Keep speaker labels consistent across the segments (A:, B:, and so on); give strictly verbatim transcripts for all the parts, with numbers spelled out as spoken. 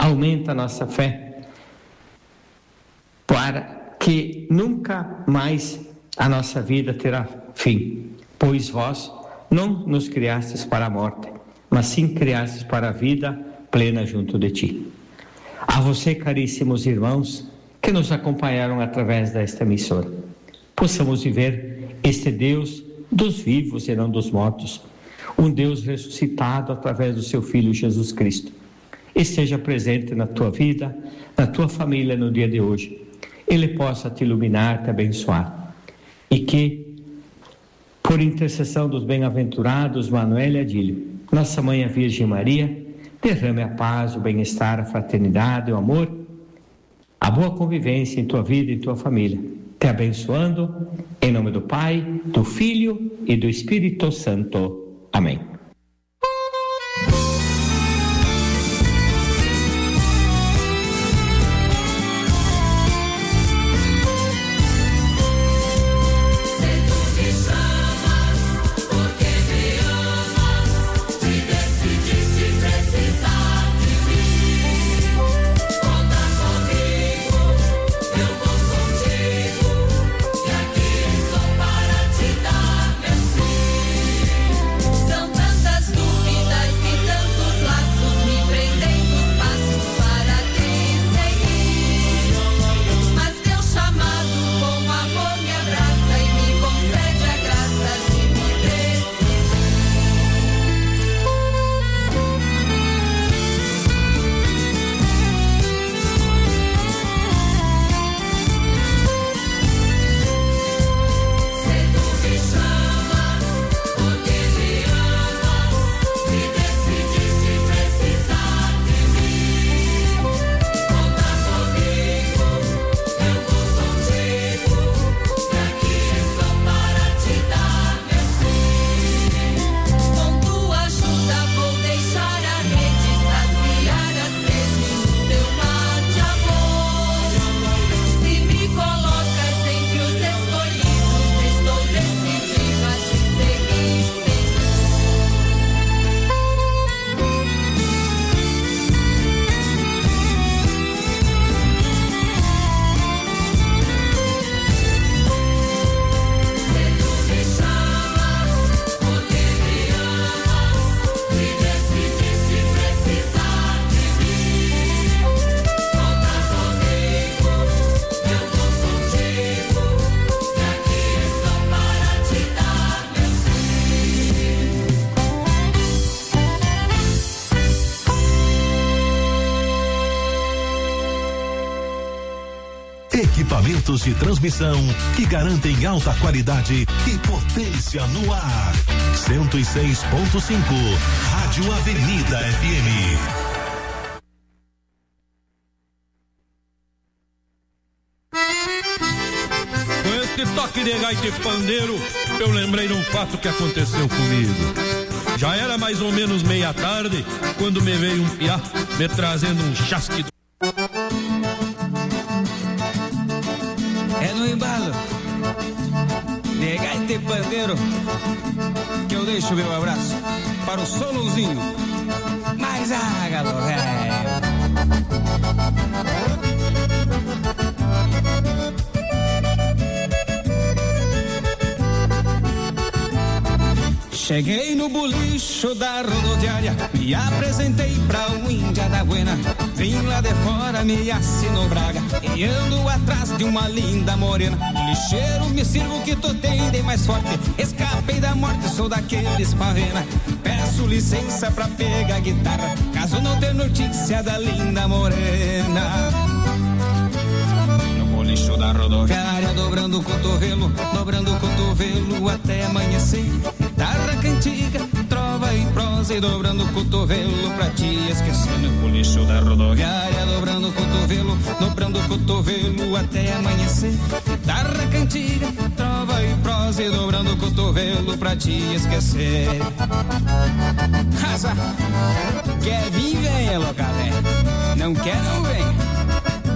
A: aumenta a nossa fé, para que nunca mais a nossa vida terá fim, pois vós não nos criastes para a morte, mas sim criastes para a vida plena junto de ti. A você, caríssimos irmãos, que nos acompanharam através desta emissora, possamos viver este Deus dos vivos e não dos mortos, um Deus ressuscitado através do seu Filho Jesus Cristo. Esteja presente na tua vida, na tua família no dia de hoje. Ele possa te iluminar, te abençoar. E que, por intercessão dos bem-aventurados Manuel e Adílio, nossa Mãe a Virgem Maria, derrame a paz, o bem-estar, a fraternidade, o amor, a boa convivência em tua vida e em tua família. Te abençoando, em nome do Pai, do Filho e do Espírito Santo. Amém.
B: Equipamentos de transmissão que garantem alta qualidade e potência no ar. cento e seis ponto cinco, Rádio Avenida F M.
C: Com este toque de gaita e pandeiro, eu lembrei de um fato que aconteceu comigo. Já era mais ou menos meia tarde, quando me veio um piá me trazendo um chasque.
D: É no embalo de gaita e pandeiro que eu deixo meu abraço para o solozinho mais ágalo, velho. Cheguei no bolicho da rodoviária, me apresentei pra um índia da buena. Vim lá de fora, me assinou braga e ando atrás de uma linda morena. Lixeiro, me sirvo que tu tem de mais forte. Escapei da morte, sou daqueles pavena. Peço licença pra pegar a guitarra, caso não dê notícia da linda morena. Lixo da rodoviária, dobrando o cotovelo, dobrando o cotovelo até amanhecer. Guitarra cantiga, trova e prosa e dobrando o cotovelo pra te esquecer. No lixo da rodoviária, dobrando o cotovelo, dobrando o cotovelo até amanhecer. Guitarra cantiga, trova e prosa e dobrando o cotovelo pra te esquecer. Raza, quer vir, venha, localé. Não quer, não vem.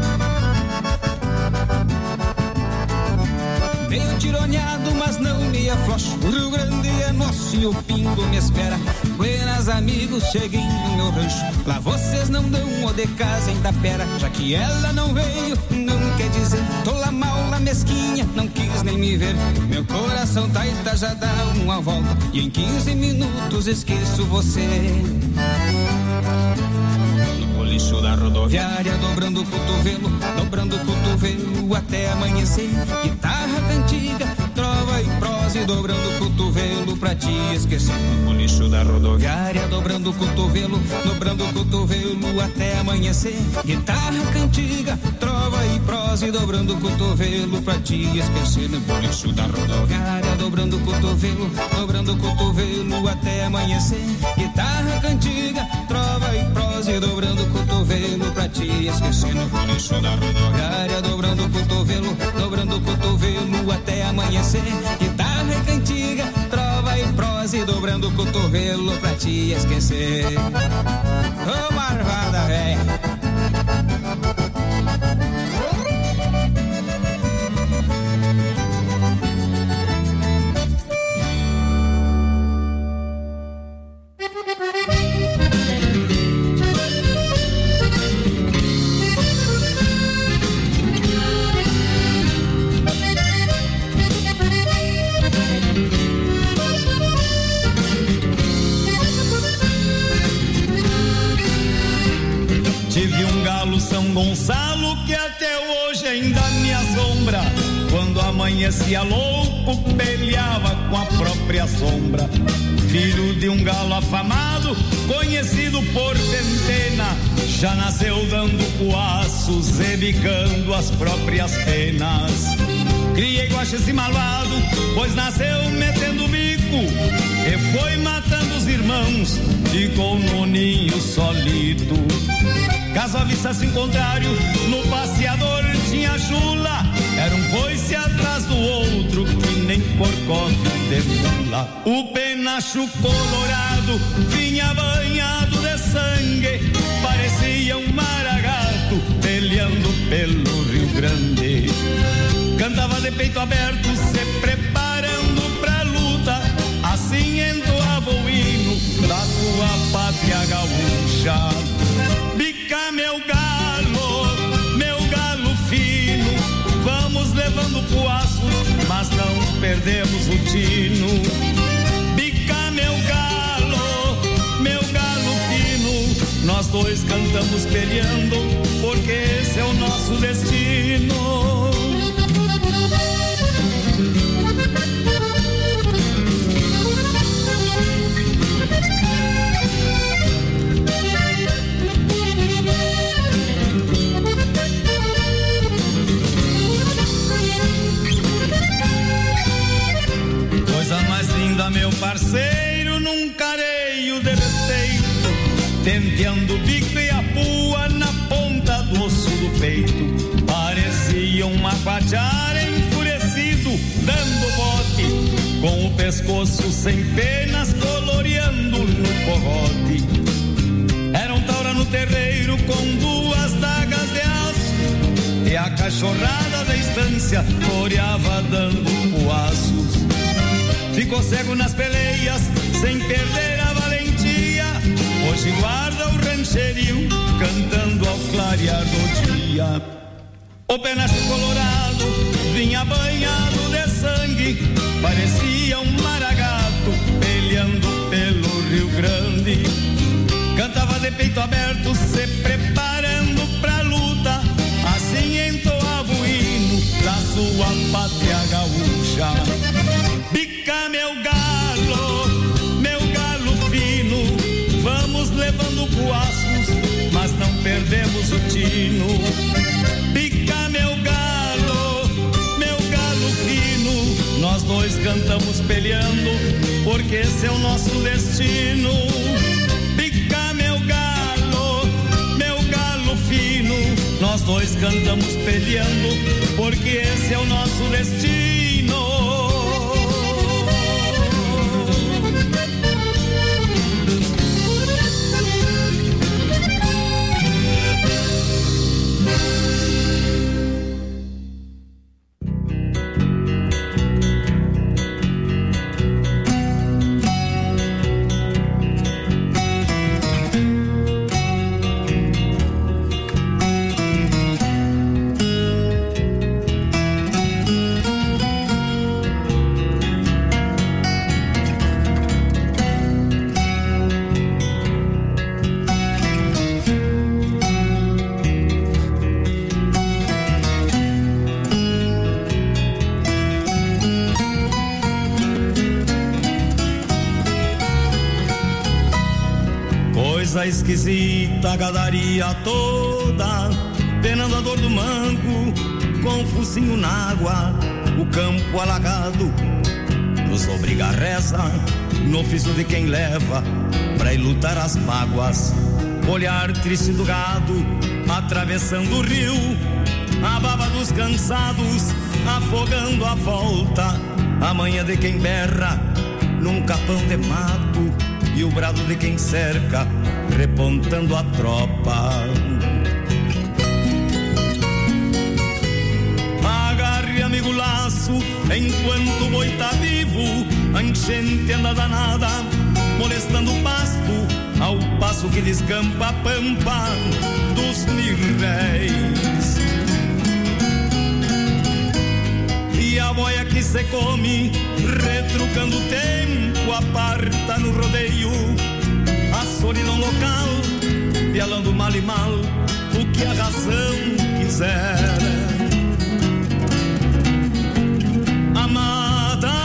D: Meio tironeado, mas não me aflocho, o Rio Grande é nosso e o pingo me espera. Buenas amigos, cheguem no meu rancho, lá vocês não dão o de casa em Tapera. Já que ela não veio, não quer dizer, tô lá mal, lá mesquinha, não quis nem me ver. Meu coração tá e tá, já dá uma volta, e em quinze minutos esqueço você. Lixo da rodoviária, dobrando o cotovelo, dobrando o cotovelo até amanhecer. Guitarra cantiga, trova e prosa, dobrando o cotovelo pra te esquecer. No lixo da rodoviária, dobrando o cotovelo, dobrando o cotovelo até amanhecer. Guitarra cantiga, trova e prosa, dobrando o cotovelo pra te esquecer. No lixo da rodoviária, dobrando o cotovelo, dobrando o cotovelo até amanhecer. Guitarra cantiga, trova e prosa, dobrando o cotovelo pra te esquecer. No lixo da rodoviária, dobrando o cotovelo, dobrando o cotovelo até amanhecer. Guitarra e cantiga, trova e prosa, dobrando o cotovelo pra te esquecer. Ô oh, marvada, véia.
E: São Gonçalo que até hoje ainda me assombra. Quando amanhecia louco, peleava com a própria sombra. Filho de um galo afamado, conhecido por centena, já nasceu dando coaços, rebicando as próprias penas. Criei guache esse malvado, pois nasceu metendo bico e foi matando os irmãos, ficou no ninho solito. Caso avistasse em contrário, no passeador tinha chula, era um coice atrás do outro, que nem corcove de mula. O penacho colorado vinha banhado de sangue, parecia um maragato peleando pelo Rio Grande. Cantava de peito aberto, se preparando pra luta, assim entoava o hino da sua pátria gaúcha. Bica meu galo, meu galo fino, vamos levando coaços, mas não perdemos o tino. Bica meu galo, meu galo fino, nós dois cantamos peleando, porque esse é o nosso destino. Coisa mais linda, meu parceiro, num careio de respeito, tenteando o bico e a pua na ponta do osso do peito. Parecia um mapatear enfurecido, dando bote, com o pescoço sem penas, coloreando no corrote. Era um taura no terreiro com duas dagas de aço, e a cachorrada da estância toreava dando coaços. Ficou cego nas peleias, sem perder a valentia, hoje guarda o rancherio, cantando ao clarear do dia. O penacho colorado vinha banhado de sangue, parecia um maragato peleando pelo Rio Grande. Cantava de peito aberto, se preparando pra luta, assim entoava o hino da sua pátria gaúcha. Bica meu galo, meu galo fino, vamos levando coaços, mas não perdemos o tino. Bica meu galo, meu galo fino, nós dois cantamos peleando, porque esse é o nosso destino. Bica meu galo, meu galo fino, nós dois cantamos peleando, porque esse é o nosso destino. esquisita a gadaria toda, penando a dor do manco, com o focinho na água, o campo alagado, nos obriga a reza, no ofício de quem leva, pra ir lutar as mágoas, olhar triste do gado, atravessando o rio, a baba dos cansados, afogando a volta, a manhã de quem berra, num capão de mato, e o brado de quem cerca, repontando a tropa. Agarre, amigo, laço, enquanto o boi tá vivo, a enchente anda danada, molestando o pasto, ao passo que descampa a pampa dos mirréis. E a boia que se come, retrucando o tempo, aparta no rodeio a solidão local, pialando mal e mal o que a razão quiser. Amada,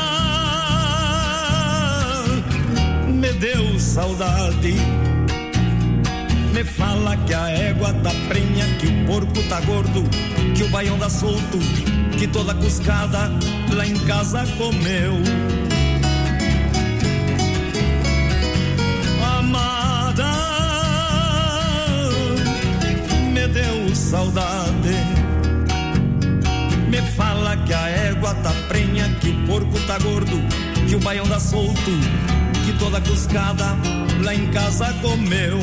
E: me deu saudade, me fala que a égua tá prenha, que o porco tá gordo, que o baião dá solto, que toda cuscada lá em casa comeu. Amada, me deu saudade, me fala que a égua tá prenha, que o porco tá gordo, que o baião dá solto, que toda cuscada lá em casa comeu.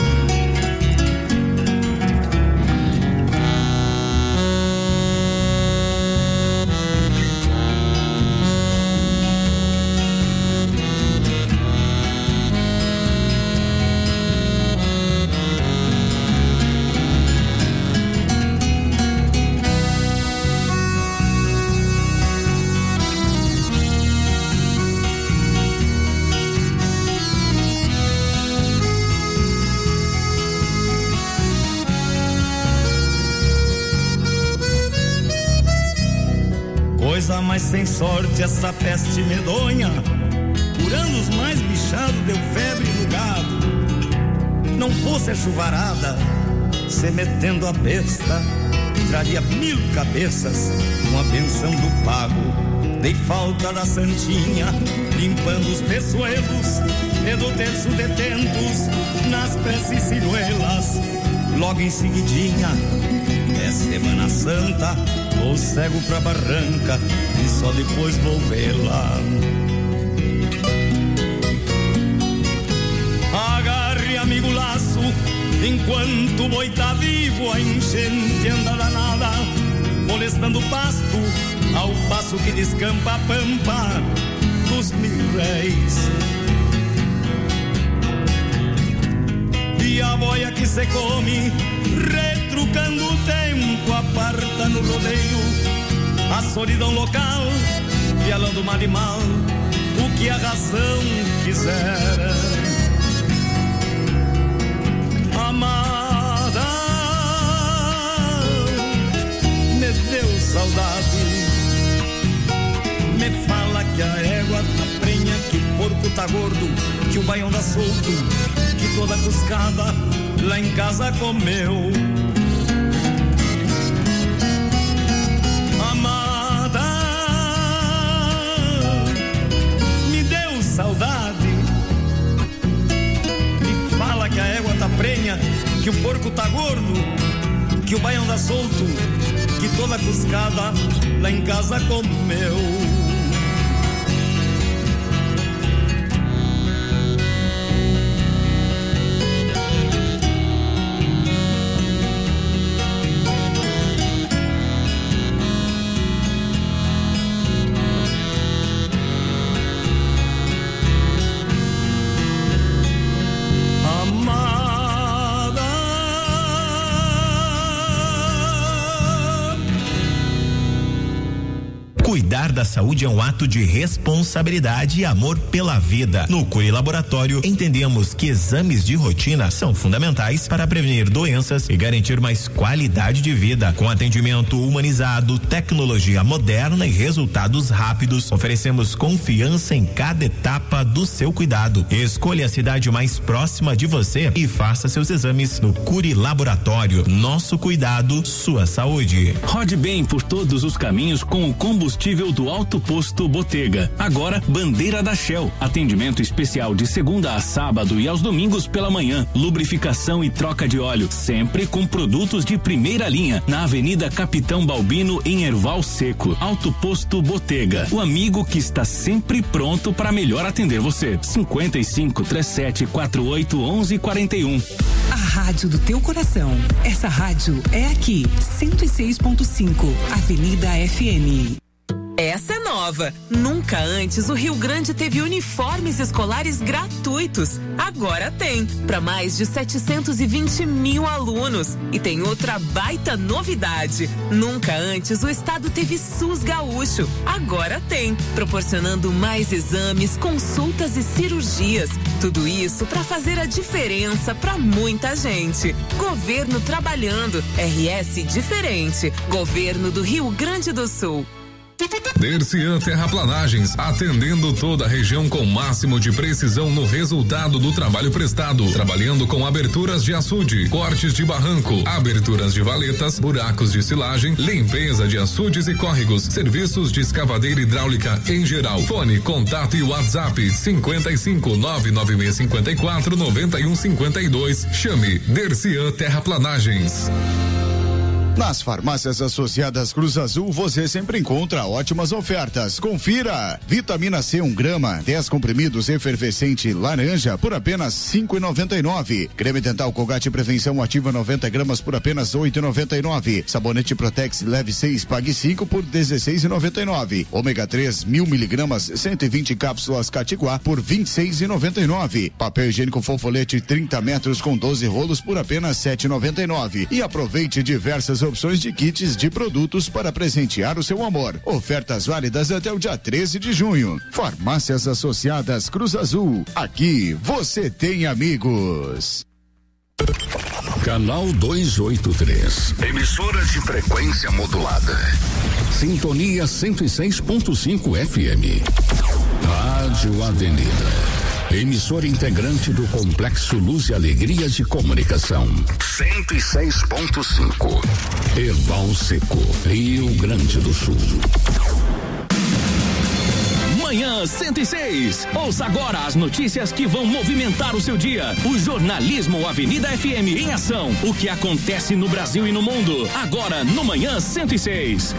E: Mas sem sorte essa peste medonha, por anos mais bichado, deu febre no gado. Não fosse a chuvarada, se metendo a besta, traria mil cabeças com a benção do pago. Dei falta da santinha, limpando os peçoelos, e do terço detentos, nas preces ciruelas. Logo em seguidinha, é Semana Santa, vou cego pra barranca e só depois vou vê-la. Agarre, amigo, laço, enquanto o boi tá vivo, a enchente anda danada, molestando o pasto, ao passo que descampa a pampa dos mirréis. E a boia que se come, retrucando o tempo, aparta no rodeio a solidão local, pialando mal e mal o que a razão quiser. Amada, me deu saudade, me fala que a égua tá prenha, que o porco tá gordo, que o baião dá solto, que toda cuscada lá em casa comeu. Amada, me deu saudade, me fala que a égua tá prenha, que o porco tá gordo, que o baião dá solto, que toda cuscada lá em casa comeu.
F: Cuidar da saúde é um ato de responsabilidade e amor pela vida. No Curi Laboratório, entendemos que exames de rotina são fundamentais para prevenir doenças e garantir mais qualidade de vida. Com atendimento humanizado, tecnologia moderna e resultados rápidos, oferecemos confiança em cada etapa do seu cuidado. Escolha a cidade mais próxima de você e faça seus exames no Curi Laboratório. Nosso cuidado, sua saúde.
G: Rode bem por todos os caminhos com o combustível do Alto Posto Botega. Agora, bandeira da Shell. Atendimento especial de segunda a sábado e aos domingos pela manhã. Lubrificação e troca de óleo, sempre com produtos de primeira linha. Na Avenida Capitão Balbino, em Erval Seco. Alto Posto Botega. O amigo que está sempre pronto para melhor atender você. cinquenta e cinco, trinta e sete, quarenta e oito, onze, quarenta e um.
H: A rádio do teu coração. Essa rádio é aqui, cento e seis ponto cinco, Avenida F M.
I: Essa é nova. Nunca antes o Rio Grande teve uniformes escolares gratuitos. Agora tem, para mais de setecentos e vinte mil alunos. E tem outra baita novidade. Nunca antes o estado teve SUS gaúcho. Agora tem, proporcionando mais exames, consultas e cirurgias. Tudo isso para fazer a diferença para muita gente. Governo trabalhando, R S diferente. Governo do Rio Grande do Sul.
J: Dercian Terraplanagens, atendendo toda a região com máximo de precisão no resultado do trabalho prestado, trabalhando com aberturas de açude, cortes de barranco, aberturas de valetas, buracos de silagem, limpeza de açudes e córregos, serviços de escavadeira hidráulica em geral. Fone, contato e WhatsApp cinquenta e cinco, nove nove seis cinquenta e quatro, noventa e um cinquenta e dois. Chame Dercian Terraplanagens.
K: Nas farmácias associadas Cruz Azul, você sempre encontra ótimas ofertas. Confira! Vitamina C um grama, dez comprimidos efervescente laranja por apenas cinco e noventa e nove. Creme dental Colgate Prevenção Ativa noventa gramas por apenas oito e noventa e nove. Sabonete Protex Leve seis, pague cinco por dezesseis e noventa e nove. Ômega três mil miligramas, cento e vinte cápsulas Catiguá por vinte e seis e noventa e nove. Papel higiênico Fofolete trinta metros com doze rolos por apenas sete e noventa e nove. E aproveite diversas opções de kits de produtos para presentear o seu amor. Ofertas válidas até o dia treze de junho. Farmácias Associadas Cruz Azul. Aqui você tem amigos.
L: Canal duzentos e oitenta e três.
M: Emissora de frequência modulada.
L: Sintonia cento e seis ponto cinco F M. Rádio Avenida. Emissora integrante do Complexo Luz e Alegria de Comunicação.
M: cento e seis ponto cinco.
L: Erval Seco, Rio Grande do Sul.
G: Manhã cento e seis. Ouça agora as notícias que vão movimentar o seu dia. O jornalismo Avenida F M em ação. O que acontece no Brasil e no mundo. Agora no Manhã cento e seis.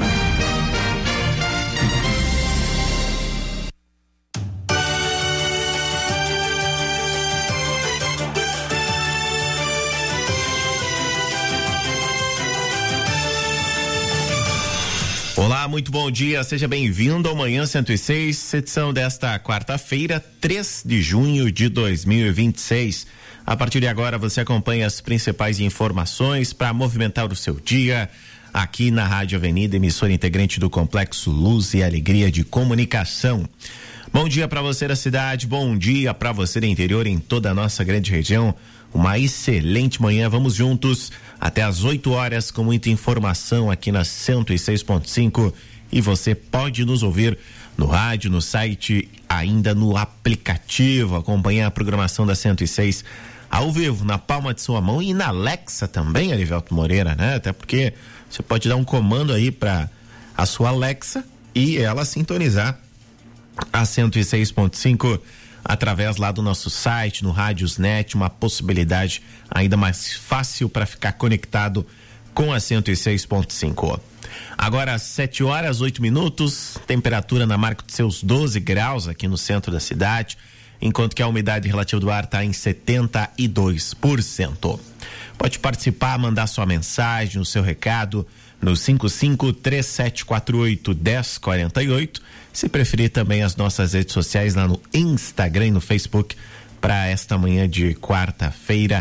F: Olá, muito bom dia, seja bem-vindo ao Manhã cento e seis, edição desta quarta-feira, três de junho de dois mil e vinte e seis. A partir de agora você acompanha as principais informações para movimentar o seu dia aqui na Rádio Avenida, emissora integrante do Complexo Luz e Alegria de Comunicação. Bom dia para você da cidade, bom dia para você do interior em toda a nossa grande região. Uma excelente manhã, vamos juntos até às oito horas com muita informação aqui na cento e seis ponto cinco e você pode nos ouvir no rádio, no site, ainda no aplicativo, acompanhar a programação da cento e seis ao vivo, na palma de sua mão e na Alexa também, Arivelto Moreira, né? Até porque você pode dar um comando aí para a sua Alexa e ela sintonizar a cento e seis ponto cinco através lá do nosso site, no Rádiosnet, uma possibilidade ainda mais fácil para ficar conectado com a cento e seis ponto cinco. Agora às sete horas, oito minutos, temperatura na marca de seus doze graus aqui no centro da cidade, enquanto que a umidade relativa do ar está em setenta e dois por cento. Pode participar, mandar sua mensagem, o seu recado no cinco cinco, três sete quatro oito, um zero quatro oito. Se preferir também as nossas redes sociais lá no Instagram e no Facebook para esta manhã de quarta-feira,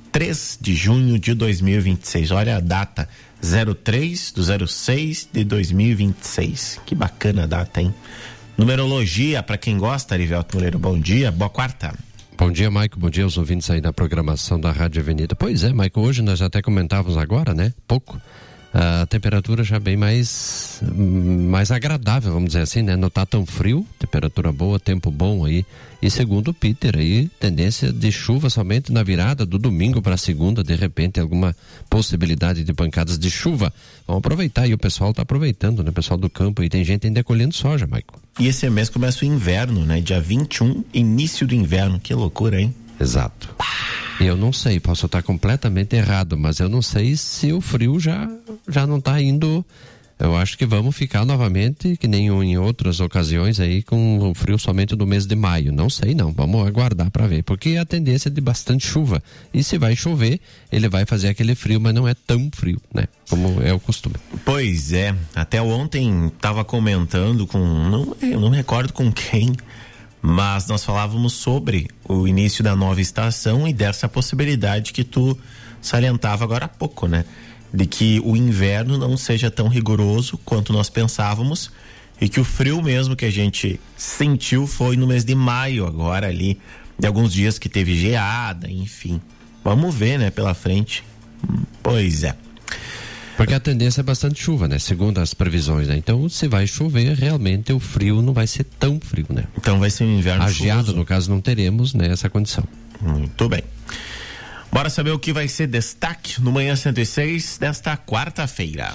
F: três de junho de dois mil e vinte e seis. Olha a data, zero três do zero seis de dois mil e vinte e seis. Que bacana a data, hein? Numerologia, para quem gosta, Arivelto Moreira, bom dia, boa quarta.
N: Bom dia, Maico, bom dia aos ouvintes aí da programação da Rádio Avenida. Pois é, Maico, hoje nós até comentávamos agora, né, pouco, a temperatura já bem mais, mais agradável, vamos dizer assim, né, não tá tão frio, temperatura boa, tempo bom aí, e segundo o Peter aí, tendência de chuva somente na virada do domingo para segunda, de repente alguma possibilidade de pancadas de chuva. Vamos aproveitar, e o pessoal tá aproveitando, né, o pessoal do campo, e tem gente ainda colhendo soja, Maico.
F: E esse mês começa o inverno, né? Dia vinte e um, início do inverno. Que loucura, hein?
N: Exato. Eu não sei, posso estar completamente errado, mas eu não sei se o frio já, já não está indo. Eu acho que vamos ficar novamente, que nem em outras ocasiões aí, com o frio somente do mês de maio. Não sei não, vamos aguardar para ver, porque a tendência é de bastante chuva. E se vai chover, ele vai fazer aquele frio, mas não é tão frio, né? Como é o costume.
F: Pois é, até ontem estava comentando com, não, eu não me recordo com quem, mas nós falávamos sobre o início da nova estação e dessa possibilidade que tu salientava agora há pouco, né? De que o inverno não seja tão rigoroso quanto nós pensávamos e que o frio mesmo que a gente sentiu foi no mês de maio agora ali, de alguns dias que teve geada, enfim. Vamos ver, né, pela frente. Pois é.
N: Porque a tendência é bastante chuva, né? Segundo as previsões, né? Então, se vai chover, realmente o frio não vai ser tão frio, né?
F: Então vai ser um inverno
N: chuvoso. A geada, no caso, não teremos, né, essa condição.
F: Muito bem. Bora saber o que vai ser destaque no Manhã cento e seis desta quarta-feira.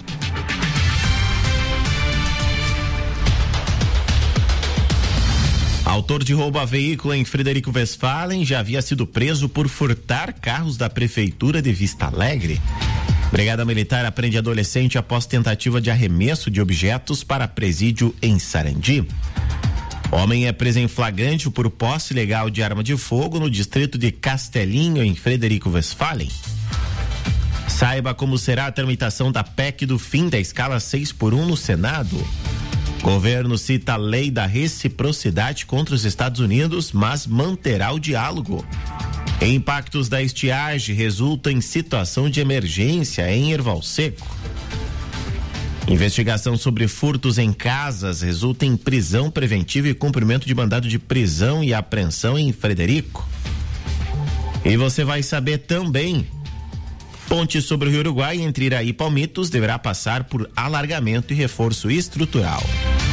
F: Autor de roubo a veículo em Frederico Westphalen já havia sido preso por furtar carros da Prefeitura de Vista Alegre. Brigada Militar aprende adolescente após tentativa de arremesso de objetos para presídio em Sarandi. Homem é preso em flagrante por posse ilegal de arma de fogo no distrito de Castelinho, em Frederico Westphalen. Saiba como será a tramitação da P E C do fim da escala seis por um no Senado. Governo cita a lei da reciprocidade contra os Estados Unidos, mas manterá o diálogo. Impactos da estiagem resultam em situação de emergência em Erval Seco. Investigação sobre furtos em casas resulta em prisão preventiva e cumprimento de mandado de prisão e apreensão em Frederico. E você vai saber também: ponte sobre o Rio Uruguai entre Iraí e Palmitos deverá passar por alargamento e reforço estrutural.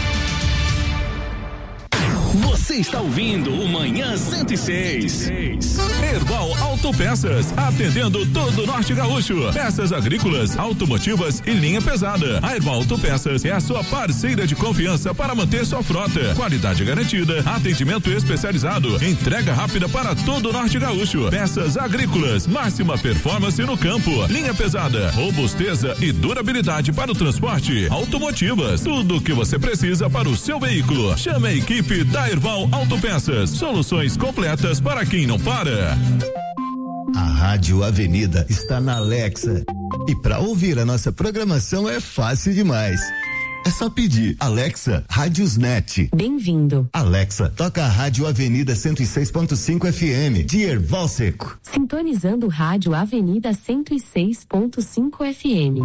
G: Você está ouvindo o Manhã cento e seis.
B: Erval Autopeças, atendendo todo o Norte Gaúcho. Peças agrícolas, automotivas e linha pesada. A Erval Autopeças é a sua parceira de confiança para manter sua frota. Qualidade garantida, atendimento especializado, entrega rápida para todo o Norte Gaúcho. Peças agrícolas, máxima performance no campo. Linha pesada, robusteza e durabilidade para o transporte. Automotivas, tudo o que você precisa para o seu veículo. Chame a equipe da Erval Autopeças, soluções completas para quem não para.
O: A Rádio Avenida está na Alexa. E para ouvir a nossa programação é fácil demais. É só pedir: Alexa, Rádiosnet.
P: Bem-vindo.
O: Alexa, toca a Rádio Avenida cento e seis ponto cinco F M de Erval Seco.
P: Sintonizando Rádio Avenida cento e seis ponto cinco F M.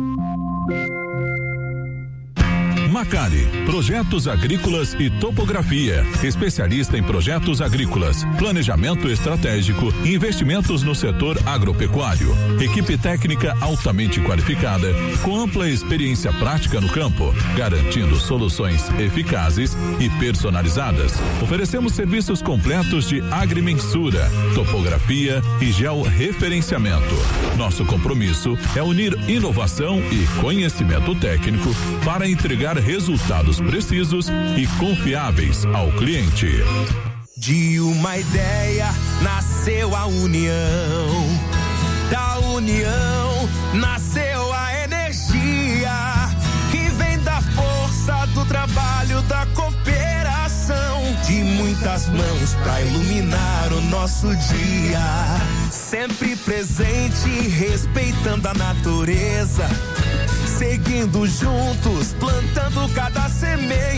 B: Macari, projetos agrícolas e topografia, especialista em projetos agrícolas, planejamento estratégico e investimentos no setor agropecuário. Equipe técnica altamente qualificada, com ampla experiência prática no campo, garantindo soluções eficazes e personalizadas. Oferecemos serviços completos de agrimensura, topografia e georreferenciamento. Nosso compromisso é unir inovação e conhecimento técnico para entregar resultados precisos e confiáveis ao cliente.
Q: De uma ideia nasceu a união, da união nasceu a energia que vem da força do trabalho, da cooperação, de muitas mãos pra iluminar o nosso dia, sempre presente, respeitando a natureza, seguindo juntos, plantando cada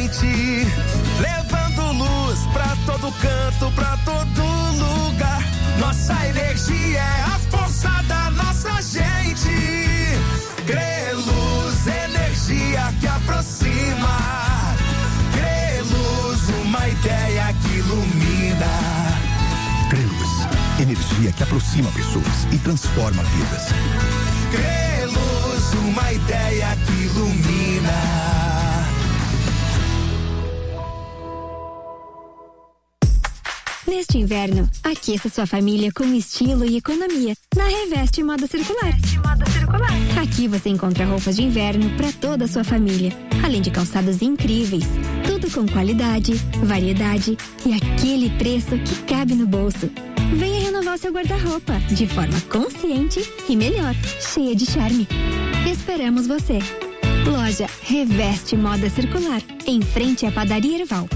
Q: semente, levando luz pra todo canto, pra todo lugar, Nossa energia é a força da nossa gente. Creluz, energia que aproxima. Creluz, uma ideia que ilumina.
R: Creluz, energia que aproxima pessoas e transforma vidas.
Q: Creluz, uma ideia que ilumina.
S: Neste inverno, aqueça sua família com estilo e economia na Reveste Moda Circular. Reveste Moda Circular. Aqui você encontra roupas de inverno para toda a sua família, além de calçados incríveis. Tudo com qualidade, variedade e aquele preço que cabe no bolso. Venha renovar seu guarda-roupa de forma consciente e melhor, cheia de charme. Esperamos você. Loja Reveste Moda Circular, em frente à Padaria Erval.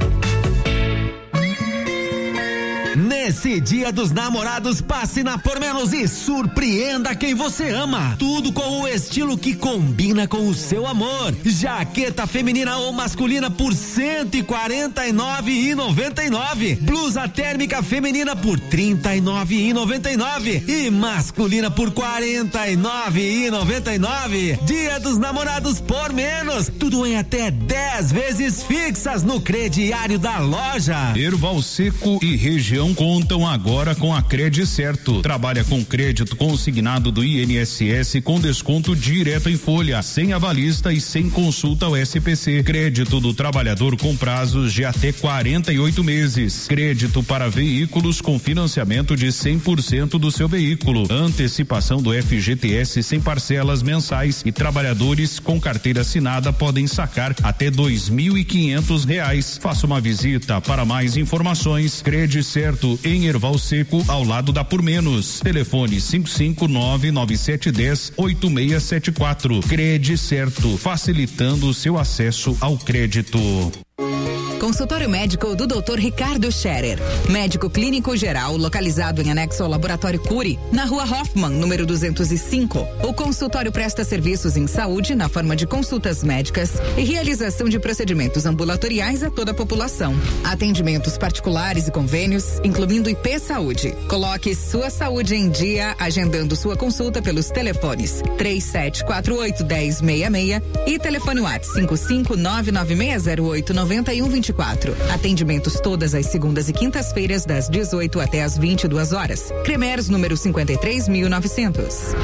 T: Nesse Dia dos Namorados, passe na Por Menos e surpreenda quem você ama. Tudo com o estilo que combina com o seu amor. Jaqueta feminina ou masculina por cento e quarenta e nove reais e noventa e nove centavos. Blusa térmica feminina por trinta e nove reais e noventa e nove centavos e masculina por quarenta e nove reais e noventa e nove centavos. Dia dos Namorados Por Menos. Tudo em até dez vezes fixas no crediário da loja.
U: Erval Seco e região contam agora com a Crede Certo. Trabalha com crédito consignado do I N S S com desconto direto em folha, sem avalista e sem consulta ao S P C. Crédito do trabalhador com prazos de até quarenta e oito meses. Crédito para veículos com financiamento de cem por cento do seu veículo. Antecipação do F G T S sem parcelas mensais e trabalhadores com carteira assinada podem sacar até dois mil e quinhentos reais. Faça uma visita para mais informações. Crede Certo em Erval Seco, ao lado da Por Menos. Telefone cinco cinco nove nove sete um zero oito seis sete quatro. Crede Certo, facilitando o seu acesso ao crédito.
V: Consultório médico do doutor Ricardo Scherer. Médico clínico geral, localizado em anexo ao Laboratório Cury, na Rua Hoffman, número duzentos e cinco. O consultório presta serviços em saúde na forma de consultas médicas e realização de procedimentos ambulatoriais a toda a população. Atendimentos particulares e convênios, incluindo I P Saúde. Coloque sua saúde em dia, agendando sua consulta pelos telefones três sete quatro oito, um zero seis seis e telefone WhatsApp cinco cinco nove nove seis zero oito nove um dois quatro. Atendimentos todas as segundas e quintas-feiras das dezoito até as vinte e duas horas. Cremers número cinquenta e três mil e novecentos.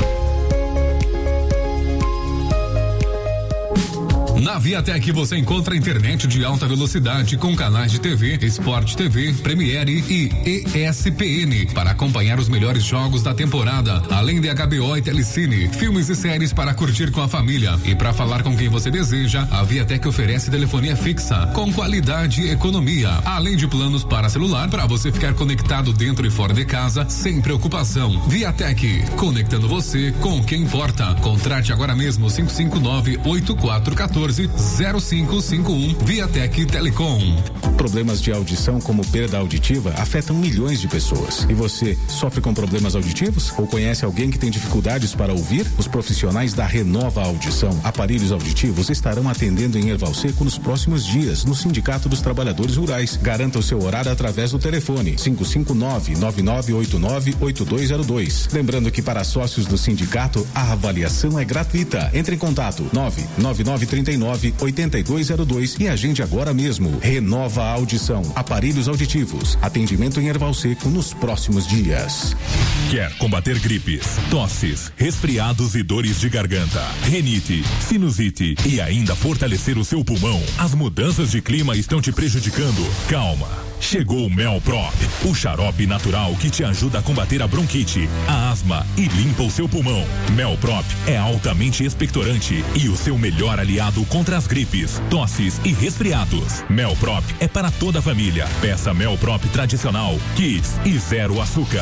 J: Na Viatec você encontra internet de alta velocidade com canais de T V, Sport T V, Premiere e E S P N para acompanhar os melhores jogos da temporada, além de H B O e Telecine, filmes e séries para curtir com a família. E para falar com quem você deseja, a Viatec oferece telefonia fixa com qualidade e economia, além de planos para celular para você ficar conectado dentro e fora de casa sem preocupação. Viatec, conectando você com quem importa. Contrate agora mesmo cinco cinco nove oito quatro um quatro zero cinco cinco um. Viatec Telecom.
W: Problemas de audição como perda auditiva afetam milhões de pessoas. E você sofre com problemas auditivos? Ou conhece alguém que tem dificuldades para ouvir? Os profissionais da Renova Audição Aparelhos Auditivos estarão atendendo em Erval Seco nos próximos dias no Sindicato dos Trabalhadores Rurais. Garanta o seu horário através do telefone cinco cinco nove nove nove oito nove oito dois zero dois. Lembrando que para sócios do sindicato a avaliação é gratuita. Entre em contato nove nove nove três nove oito dois zero dois e agende agora mesmo. Renova a Audição Aparelhos Auditivos. Atendimento em Erval Seco nos próximos dias.
B: Quer combater gripes, tosses, resfriados e dores de garganta, renite, sinusite e ainda fortalecer o seu pulmão? As mudanças de clima estão te prejudicando? Calma. Chegou o Melprop, o xarope natural que te ajuda a combater a bronquite, a asma e limpa o seu pulmão. Melprop é altamente expectorante e o seu melhor aliado contra as gripes, tosses e resfriados. Melprop é para toda a família. Peça Melprop tradicional, Kids e zero açúcar.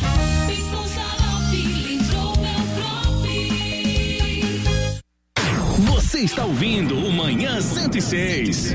G: Você está ouvindo o Manhã cento e seis.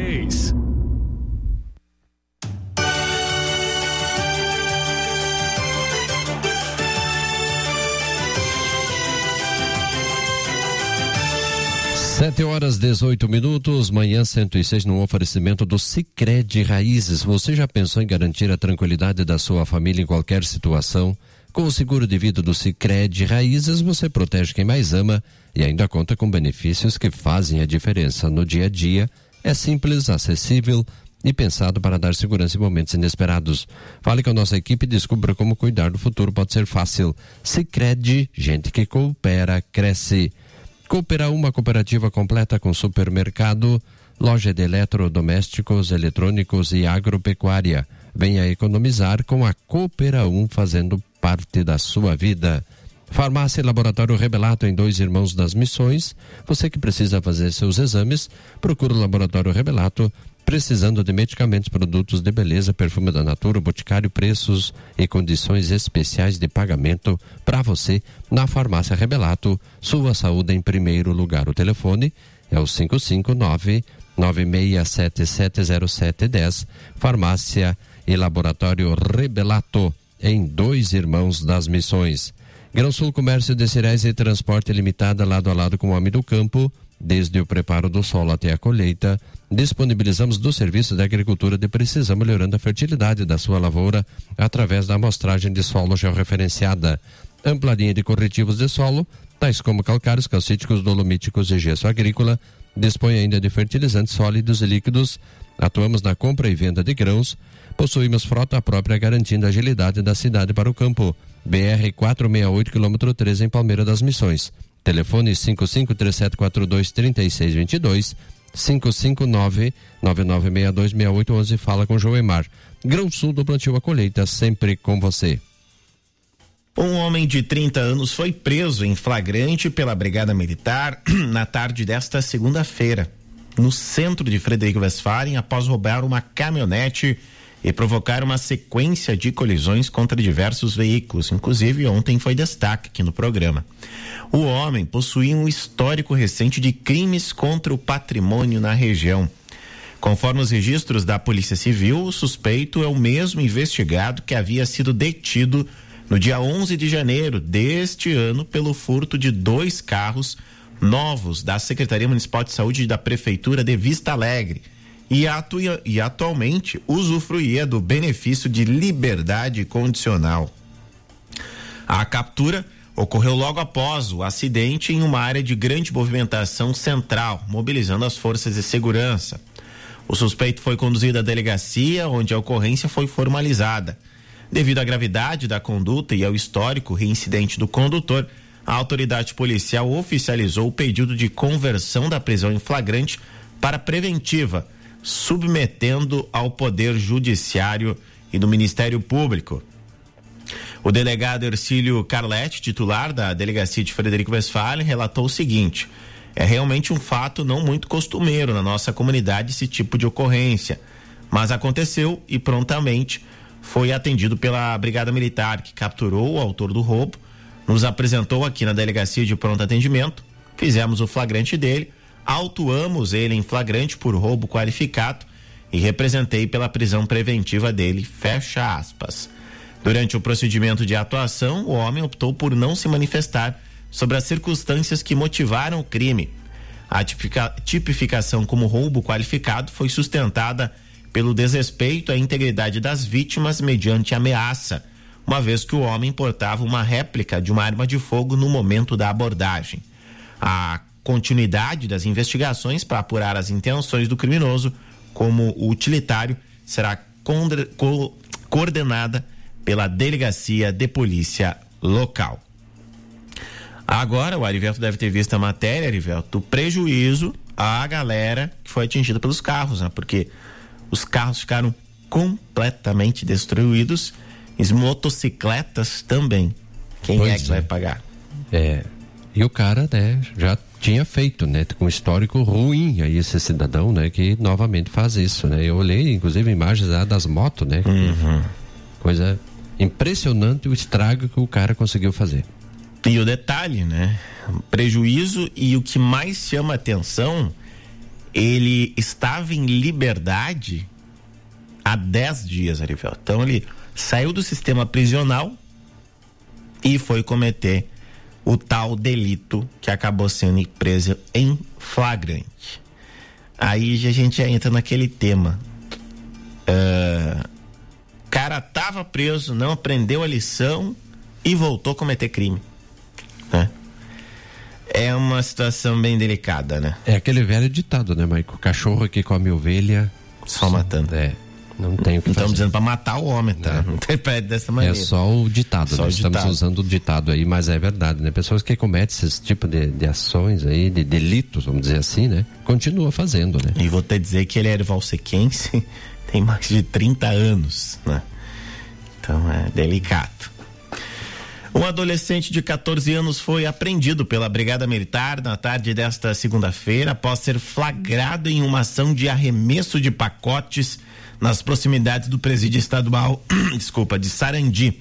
N: Sete horas, dezoito minutos, manhã cento e seis no oferecimento do Sicredi Raízes. Você já pensou em garantir a tranquilidade da sua família em qualquer situação? Com o seguro de vida do Sicredi Raízes, você protege quem mais ama e ainda conta com benefícios que fazem a diferença no dia a dia. É simples, acessível e pensado para dar segurança em momentos inesperados. Fale com a nossa equipe e descubra como cuidar do futuro pode ser fácil. Sicredi, gente que coopera, cresce. Coopera, uma cooperativa completa com supermercado, loja de eletrodomésticos, eletrônicos e agropecuária. Venha economizar com a Coopera um, fazendo parte da sua vida. Farmácia e Laboratório Rebelato em Dois Irmãos das Missões. Você que precisa fazer seus exames, procura o Laboratório Rebelato. Precisando de medicamentos, produtos de beleza, perfume da Natura, Boticário, preços e condições especiais de pagamento para você na Farmácia Rebelato. Sua saúde em primeiro lugar. O telefone é o cinco cinco nove, nove seis sete sete zero sete um zero. Farmácia e Laboratório Rebelato em Dois Irmãos das Missões. Grão Sul Comércio de Cereais e Transporte Limitada, lado a lado com o Homem do Campo. Desde o preparo do solo até a colheita, disponibilizamos do serviço da agricultura de precisão, melhorando a fertilidade da sua lavoura através da amostragem de solo georreferenciada. Ampla linha de corretivos de solo, tais como calcários, calcíticos, dolomíticos e gesso agrícola. Dispõe ainda de fertilizantes sólidos e líquidos. Atuamos na compra e venda de grãos. Possuímos frota própria, garantindo a agilidade da cidade para o campo. B R quatrocentos e sessenta e oito, quilômetro treze, em Palmeira das Missões. Telefone cinco cinco três sete quatro dois, três seis dois dois, cinco cinco nove, nove nove seis dois, seis oito um um. Fala com Joemar. Grão Sul, do plantio à colheita, sempre com você.
F: Um homem de trinta anos foi preso em flagrante pela Brigada Militar na tarde desta segunda-feira, no centro de Frederico Westphalen, após roubar uma caminhonete e provocar uma sequência de colisões contra diversos veículos. Inclusive, ontem foi destaque aqui no programa. O homem possuía um histórico recente de crimes contra o patrimônio na região. Conforme os registros da Polícia Civil, o suspeito é o mesmo investigado que havia sido detido no dia onze de janeiro deste ano pelo furto de dois carros novos da Secretaria Municipal de Saúde da Prefeitura de Vista Alegre. E, atu, e atualmente usufruía do benefício de liberdade condicional. A captura ocorreu logo após o acidente em uma área de grande movimentação central, mobilizando as forças de segurança. O suspeito foi conduzido à delegacia, onde a ocorrência foi formalizada. Devido à gravidade da conduta e ao histórico reincidente do condutor, a autoridade policial oficializou o pedido de conversão da prisão em flagrante para preventiva, submetendo ao Poder Judiciário e do Ministério Público. O delegado Ercílio Carletti, titular da Delegacia de Frederico Westphalen, relatou o seguinte: é realmente um fato não muito costumeiro na nossa comunidade esse tipo de ocorrência, mas aconteceu e prontamente foi atendido pela Brigada Militar, que capturou o autor do roubo, nos apresentou aqui na Delegacia de Pronto Atendimento, fizemos o flagrante dele, autuamos ele em flagrante por roubo qualificado e representei pela prisão preventiva dele, fecha aspas. Durante o procedimento de atuação, o homem optou por não se manifestar sobre as circunstâncias que motivaram o crime. A tipifica, tipificação como roubo qualificado foi sustentada pelo desrespeito à integridade das vítimas mediante ameaça, uma vez que o homem portava uma réplica de uma arma de fogo no momento da abordagem. A continuidade das investigações para apurar as intenções do criminoso como utilitário será condre, co, coordenada pela Delegacia de Polícia Local. Agora, o Arivelto deve ter visto a matéria, Arivelto, do prejuízo à galera que foi atingida pelos carros, né? Porque os carros ficaram completamente destruídos, as motocicletas também. Quem pois é que é. vai pagar?
N: É, e o cara, né, já tinha feito, né, com um histórico ruim aí esse cidadão, né, que novamente faz isso, né? Eu olhei, inclusive, imagens lá das motos, né?
F: Uhum.
N: Coisa impressionante o estrago que o cara conseguiu fazer.
F: E o detalhe, né? Prejuízo, e o que mais chama atenção, ele estava em liberdade há dez dias, Arivel. Então ele saiu do sistema prisional e foi cometer o tal delito que acabou sendo preso em flagrante. Aí a gente já entra naquele tema. Uh, cara tava preso, não aprendeu a lição e voltou a cometer crime, né? É uma situação bem delicada, né?
N: É aquele velho ditado, né, Maico? Cachorro que come ovelha
F: só matando.
N: É, não tem o que fazer.
F: Estamos dizendo pra matar o homem, tá? Não interprete dessa maneira.
N: É só o ditado,
F: só
N: né?
F: o
N: Estamos
F: ditado.
N: usando o ditado aí, mas é verdade, né? Pessoas que cometem esse tipo de, de ações aí, de delitos, vamos dizer assim, né? Continua fazendo, né?
F: E vou te dizer que ele é valsequense, tem mais de trinta anos, né? Então é delicado. Um adolescente de catorze anos foi apreendido pela Brigada Militar na tarde desta segunda-feira após ser flagrado em uma ação de arremesso de pacotes nas proximidades do presídio estadual, desculpa, de Sarandi.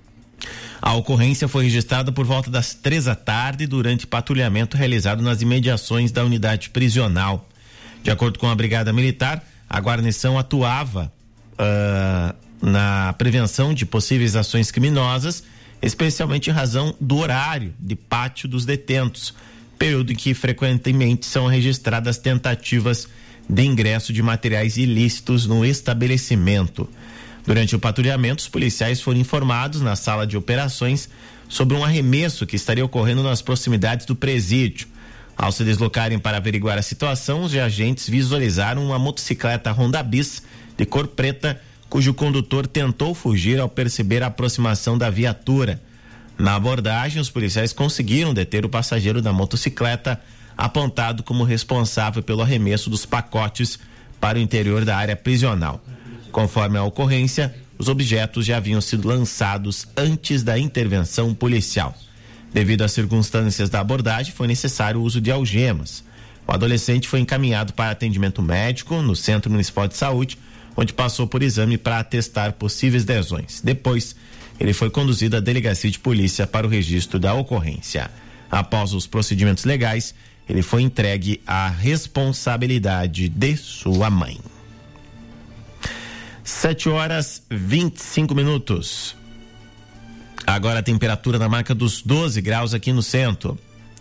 F: A ocorrência foi registrada por volta das três da tarde durante patrulhamento realizado nas imediações da unidade prisional. De acordo com a Brigada Militar, a guarnição atuava uh, na prevenção de possíveis ações criminosas, especialmente em razão do horário de pátio dos detentos, período em que frequentemente são registradas tentativas de ingresso de materiais ilícitos no estabelecimento. Durante o patrulhamento, os policiais foram informados na sala de operações sobre um arremesso que estaria ocorrendo nas proximidades do presídio. Ao se deslocarem para averiguar a situação, os agentes visualizaram uma motocicleta Honda Bis de cor preta, cujo condutor tentou fugir ao perceber a aproximação da viatura. Na abordagem, os policiais conseguiram deter o passageiro da motocicleta, apontado como responsável pelo arremesso dos pacotes para o interior da área prisional. Conforme a ocorrência, os objetos já haviam sido lançados antes da intervenção policial. Devido às circunstâncias da abordagem, foi necessário o uso de algemas. O adolescente foi encaminhado para atendimento médico no Centro Municipal de Saúde, onde passou por exame para atestar possíveis lesões. Depois, ele foi conduzido à delegacia de polícia para o registro da ocorrência. Após os procedimentos legais, ele foi entregue à responsabilidade de sua mãe. Sete horas vinte e cinco minutos. Agora a temperatura na marca dos doze graus aqui no centro.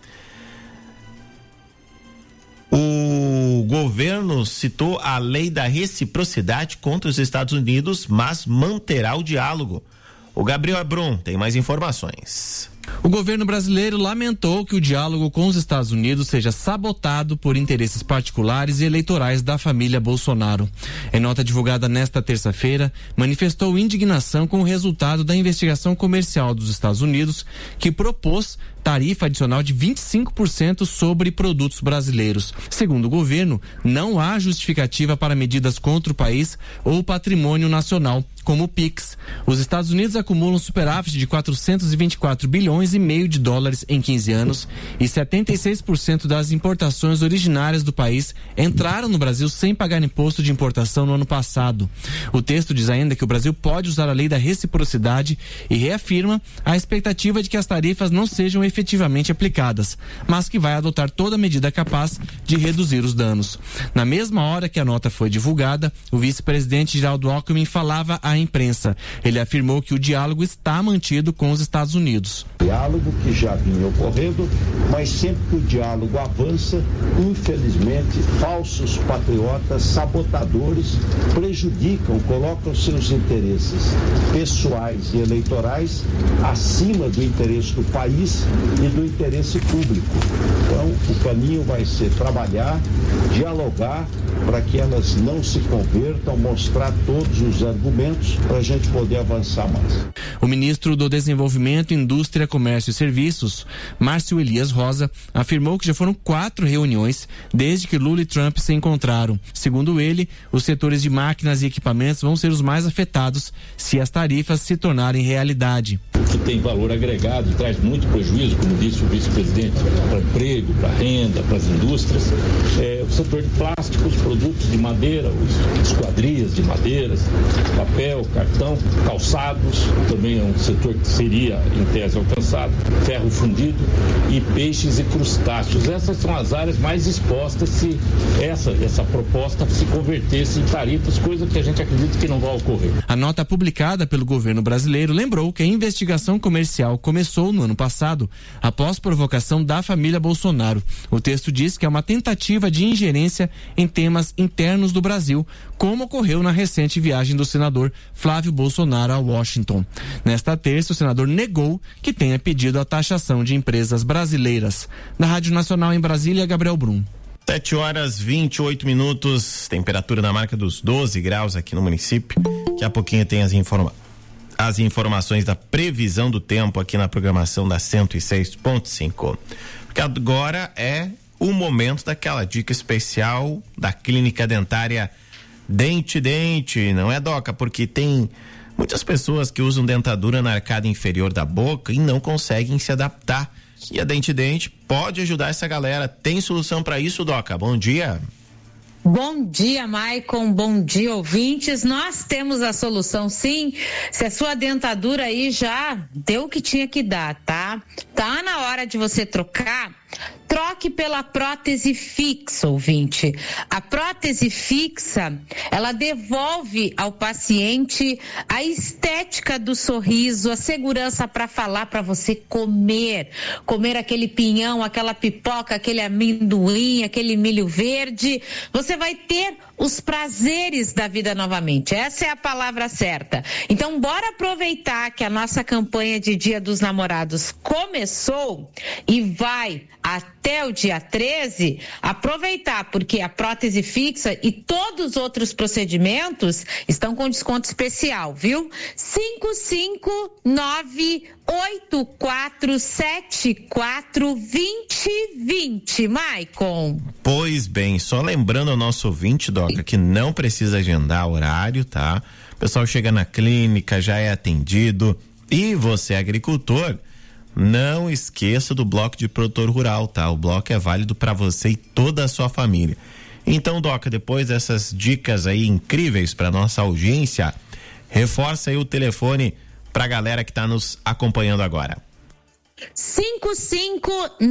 F: O governo citou a lei da reciprocidade contra os Estados Unidos, mas manterá o diálogo. O Gabriel Abrum tem mais informações.
A: O governo brasileiro lamentou que o diálogo com os Estados Unidos seja sabotado por interesses particulares e eleitorais da família Bolsonaro. Em nota divulgada nesta terça-feira, manifestou indignação com o resultado da investigação comercial dos Estados Unidos, que propôs tarifa adicional de vinte e cinco por cento sobre produtos brasileiros. Segundo o governo, não há justificativa para medidas contra o país ou o patrimônio nacional, como o Pix. Os Estados Unidos acumulam superávit de quatrocentos e vinte e quatro bilhões e meio de dólares em quinze anos e setenta e seis por cento das importações originárias do país entraram no Brasil sem pagar imposto de importação no ano passado. O texto diz ainda que o Brasil pode usar a lei da reciprocidade e reafirma a expectativa de que as tarifas não sejam efetivamente aplicadas, mas que vai adotar toda medida capaz de reduzir os danos. Na mesma hora que a nota foi divulgada, o vice-presidente Geraldo Alckmin falava à imprensa. Ele afirmou que o diálogo está mantido com os Estados Unidos.
C: Diálogo que já vinha ocorrendo, mas sempre que o diálogo avança, infelizmente, falsos patriotas, sabotadores, prejudicam, colocam seus interesses pessoais e eleitorais acima do interesse do país e do interesse público. Então, o caminho vai ser trabalhar, dialogar, para que elas não se convertam, mostrar todos os argumentos para a gente poder avançar mais.
A: O ministro do Desenvolvimento, Indústria, Comércio e Serviços, Márcio Elias Rosa, afirmou que já foram quatro reuniões desde que Lula e Trump se encontraram. Segundo ele, os setores de máquinas e equipamentos vão ser os mais afetados se as tarifas se tornarem realidade.
D: Que tem valor agregado e traz muito prejuízo, como disse o vice-presidente, para emprego, para renda, para as indústrias. É, o setor de plásticos, produtos de madeira, os esquadrias de madeiras, papel, cartão, calçados, também também é um setor que seria, em tese, alcançado, ferro fundido e peixes e crustáceos. Essas são as áreas mais expostas se essa, essa proposta se convertesse em tarifas, coisa que a gente acredita que não vai ocorrer.
A: A nota publicada pelo governo brasileiro lembrou que a investigação comercial começou no ano passado, após provocação da família Bolsonaro. O texto diz que é uma tentativa de ingerência em temas internos do Brasil, como ocorreu na recente viagem do senador Flávio Bolsonaro a Washington. Nesta terça, o senador negou que tenha pedido a taxação de empresas brasileiras. Da Rádio Nacional em Brasília, Gabriel Brum.
F: sete horas e vinte e oito minutos, temperatura na marca dos doze graus aqui no município. Daqui a pouquinho tem as, informa as informações da previsão do tempo aqui na programação da cento e seis ponto cinco. Porque agora é o momento daquela dica especial da Clínica Dentária Dente Dente, não é, Doca? Porque tem muitas pessoas que usam dentadura na arcada inferior da boca e não conseguem se adaptar. E a Dente Dente pode ajudar essa galera. Tem solução para isso, Doca? Bom dia.
E: Bom dia, Maicon. Bom dia, ouvintes. Nós temos a solução, sim. Se a sua dentadura aí já deu o que tinha que dar, tá? Tá na hora de você trocar. Troque pela prótese fixa, ouvinte. A prótese fixa, ela devolve ao paciente a estética do sorriso, a segurança para falar, para você comer. Comer aquele pinhão, aquela pipoca, aquele amendoim, aquele milho verde. Você vai ter os prazeres da vida novamente. Essa é a palavra certa. Então, bora aproveitar que a nossa campanha de Dia dos Namorados começou e vai até o dia treze, aproveitar, porque a prótese fixa e todos os outros procedimentos estão com desconto especial, viu? cinco cinco nove oito quatro sete quatro dois zero dois zero, Maicon.
F: Pois bem, só lembrando ao nosso ouvinte, Doca, que não precisa agendar horário, tá? O pessoal chega na clínica, já é atendido. E você, agricultor, não esqueça do bloco de produtor rural, tá? O bloco é válido para você e toda a sua família. Então, Doca, depois dessas dicas aí incríveis para nossa audiência, reforça aí o telefone pra galera que tá nos acompanhando agora.
E: cinco cinco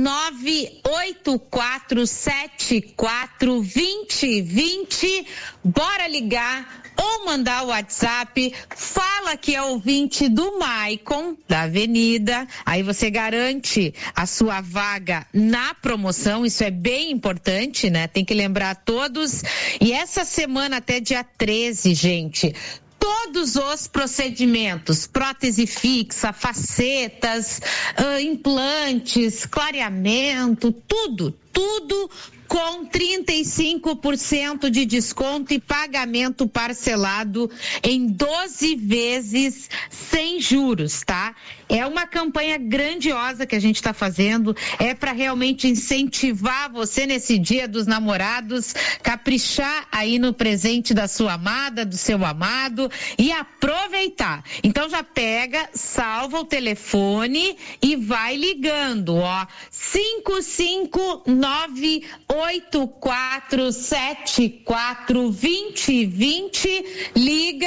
E: nove oito quatro sete quatro dois zero dois zero. Bora ligar ou mandar o WhatsApp. Fala que é ouvinte do Maicon, da Avenida. Aí você garante a sua vaga na promoção. Isso é bem importante, né? Tem que lembrar a todos. E essa semana até dia treze, gente, todos os procedimentos, prótese fixa, facetas, uh, implantes, clareamento, tudo, tudo com trinta e cinco por cento de desconto e pagamento parcelado em doze vezes sem juros, tá? É uma campanha grandiosa que a gente está fazendo, é para realmente incentivar você nesse Dia dos Namorados, caprichar aí no presente da sua amada, do seu amado e aproveitar. Então já pega, salva o telefone e vai ligando, ó, cinco cinco nove oito quatro sete quatro dois zero dois zero, liga,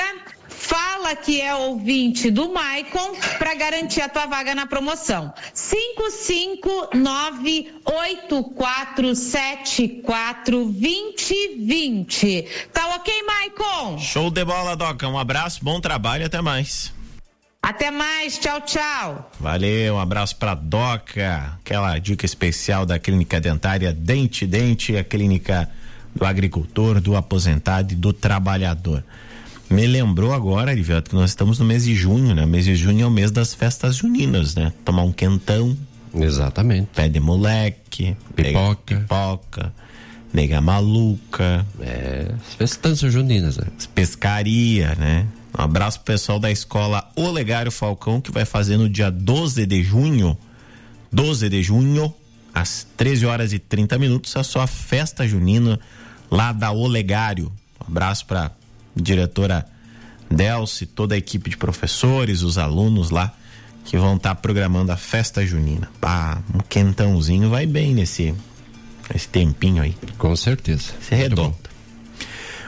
E: fala que é ouvinte do Maicon para garantir a tua vaga na promoção. cinco cinco nove oito quatro sete quatro dois zero dois zero. Tá ok, Maicon?
F: Show de bola, Doca. Um abraço, bom trabalho, até mais.
E: Até mais, tchau, tchau.
F: Valeu, um abraço pra Doca, aquela dica especial da Clínica Dentária Dente Dente, a clínica do agricultor, do aposentado e do trabalhador. Me lembrou agora, Liviato, que nós estamos no mês de junho, né? O mês de junho é o mês das festas juninas, né? Tomar um quentão.
N: Exatamente.
F: Pé de moleque.
N: Pipoca.
F: Pipoca. Nega maluca.
N: É, as festanças juninas, né?
F: Pescaria, né? Um abraço pro pessoal da escola Olegário Falcão, que vai fazer no dia doze de junho, doze de junho, às treze horas e trinta minutos, a sua festa junina lá da Olegário. Um abraço pra diretora Delci, toda a equipe de professores, os alunos lá, que vão estar tá programando a festa junina. Ah, um quentãozinho vai bem nesse, nesse tempinho aí.
N: Com certeza.
F: Se redondo.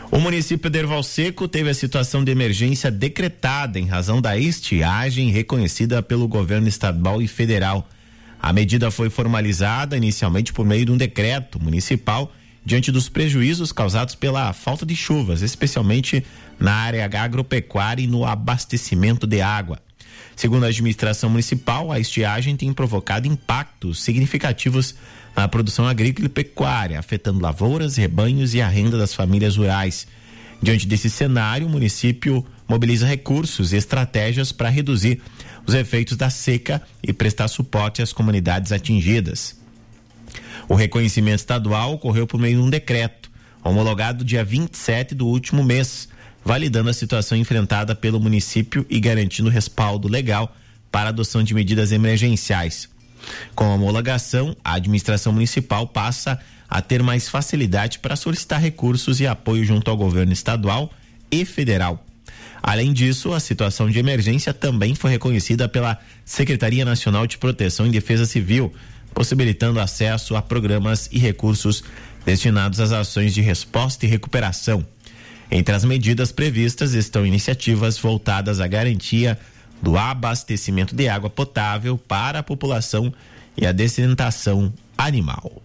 F: O município de Erval Seco teve a situação de emergência decretada em razão da estiagem reconhecida pelo governo estadual e federal. A medida foi formalizada inicialmente por meio de um decreto municipal diante dos prejuízos causados pela falta de chuvas, especialmente na área agropecuária e no abastecimento de água. Segundo a administração municipal, a estiagem tem provocado impactos significativos na produção agrícola e pecuária, afetando lavouras, rebanhos e a renda das famílias rurais. Diante desse cenário, o município mobiliza recursos e estratégias para reduzir os efeitos da seca e prestar suporte às comunidades atingidas. O reconhecimento estadual ocorreu por meio de um decreto, homologado dia vinte e sete do último mês, validando a situação enfrentada pelo município e garantindo respaldo legal para a adoção de medidas emergenciais. Com a homologação, a administração municipal passa a ter mais facilidade para solicitar recursos e apoio junto ao governo estadual e federal. Além disso, a situação de emergência também foi reconhecida pela Secretaria Nacional de Proteção e Defesa Civil, possibilitando acesso a programas e recursos destinados às ações de resposta e recuperação. Entre as medidas previstas estão iniciativas voltadas à garantia do abastecimento de água potável para a população e a dessedentação animal.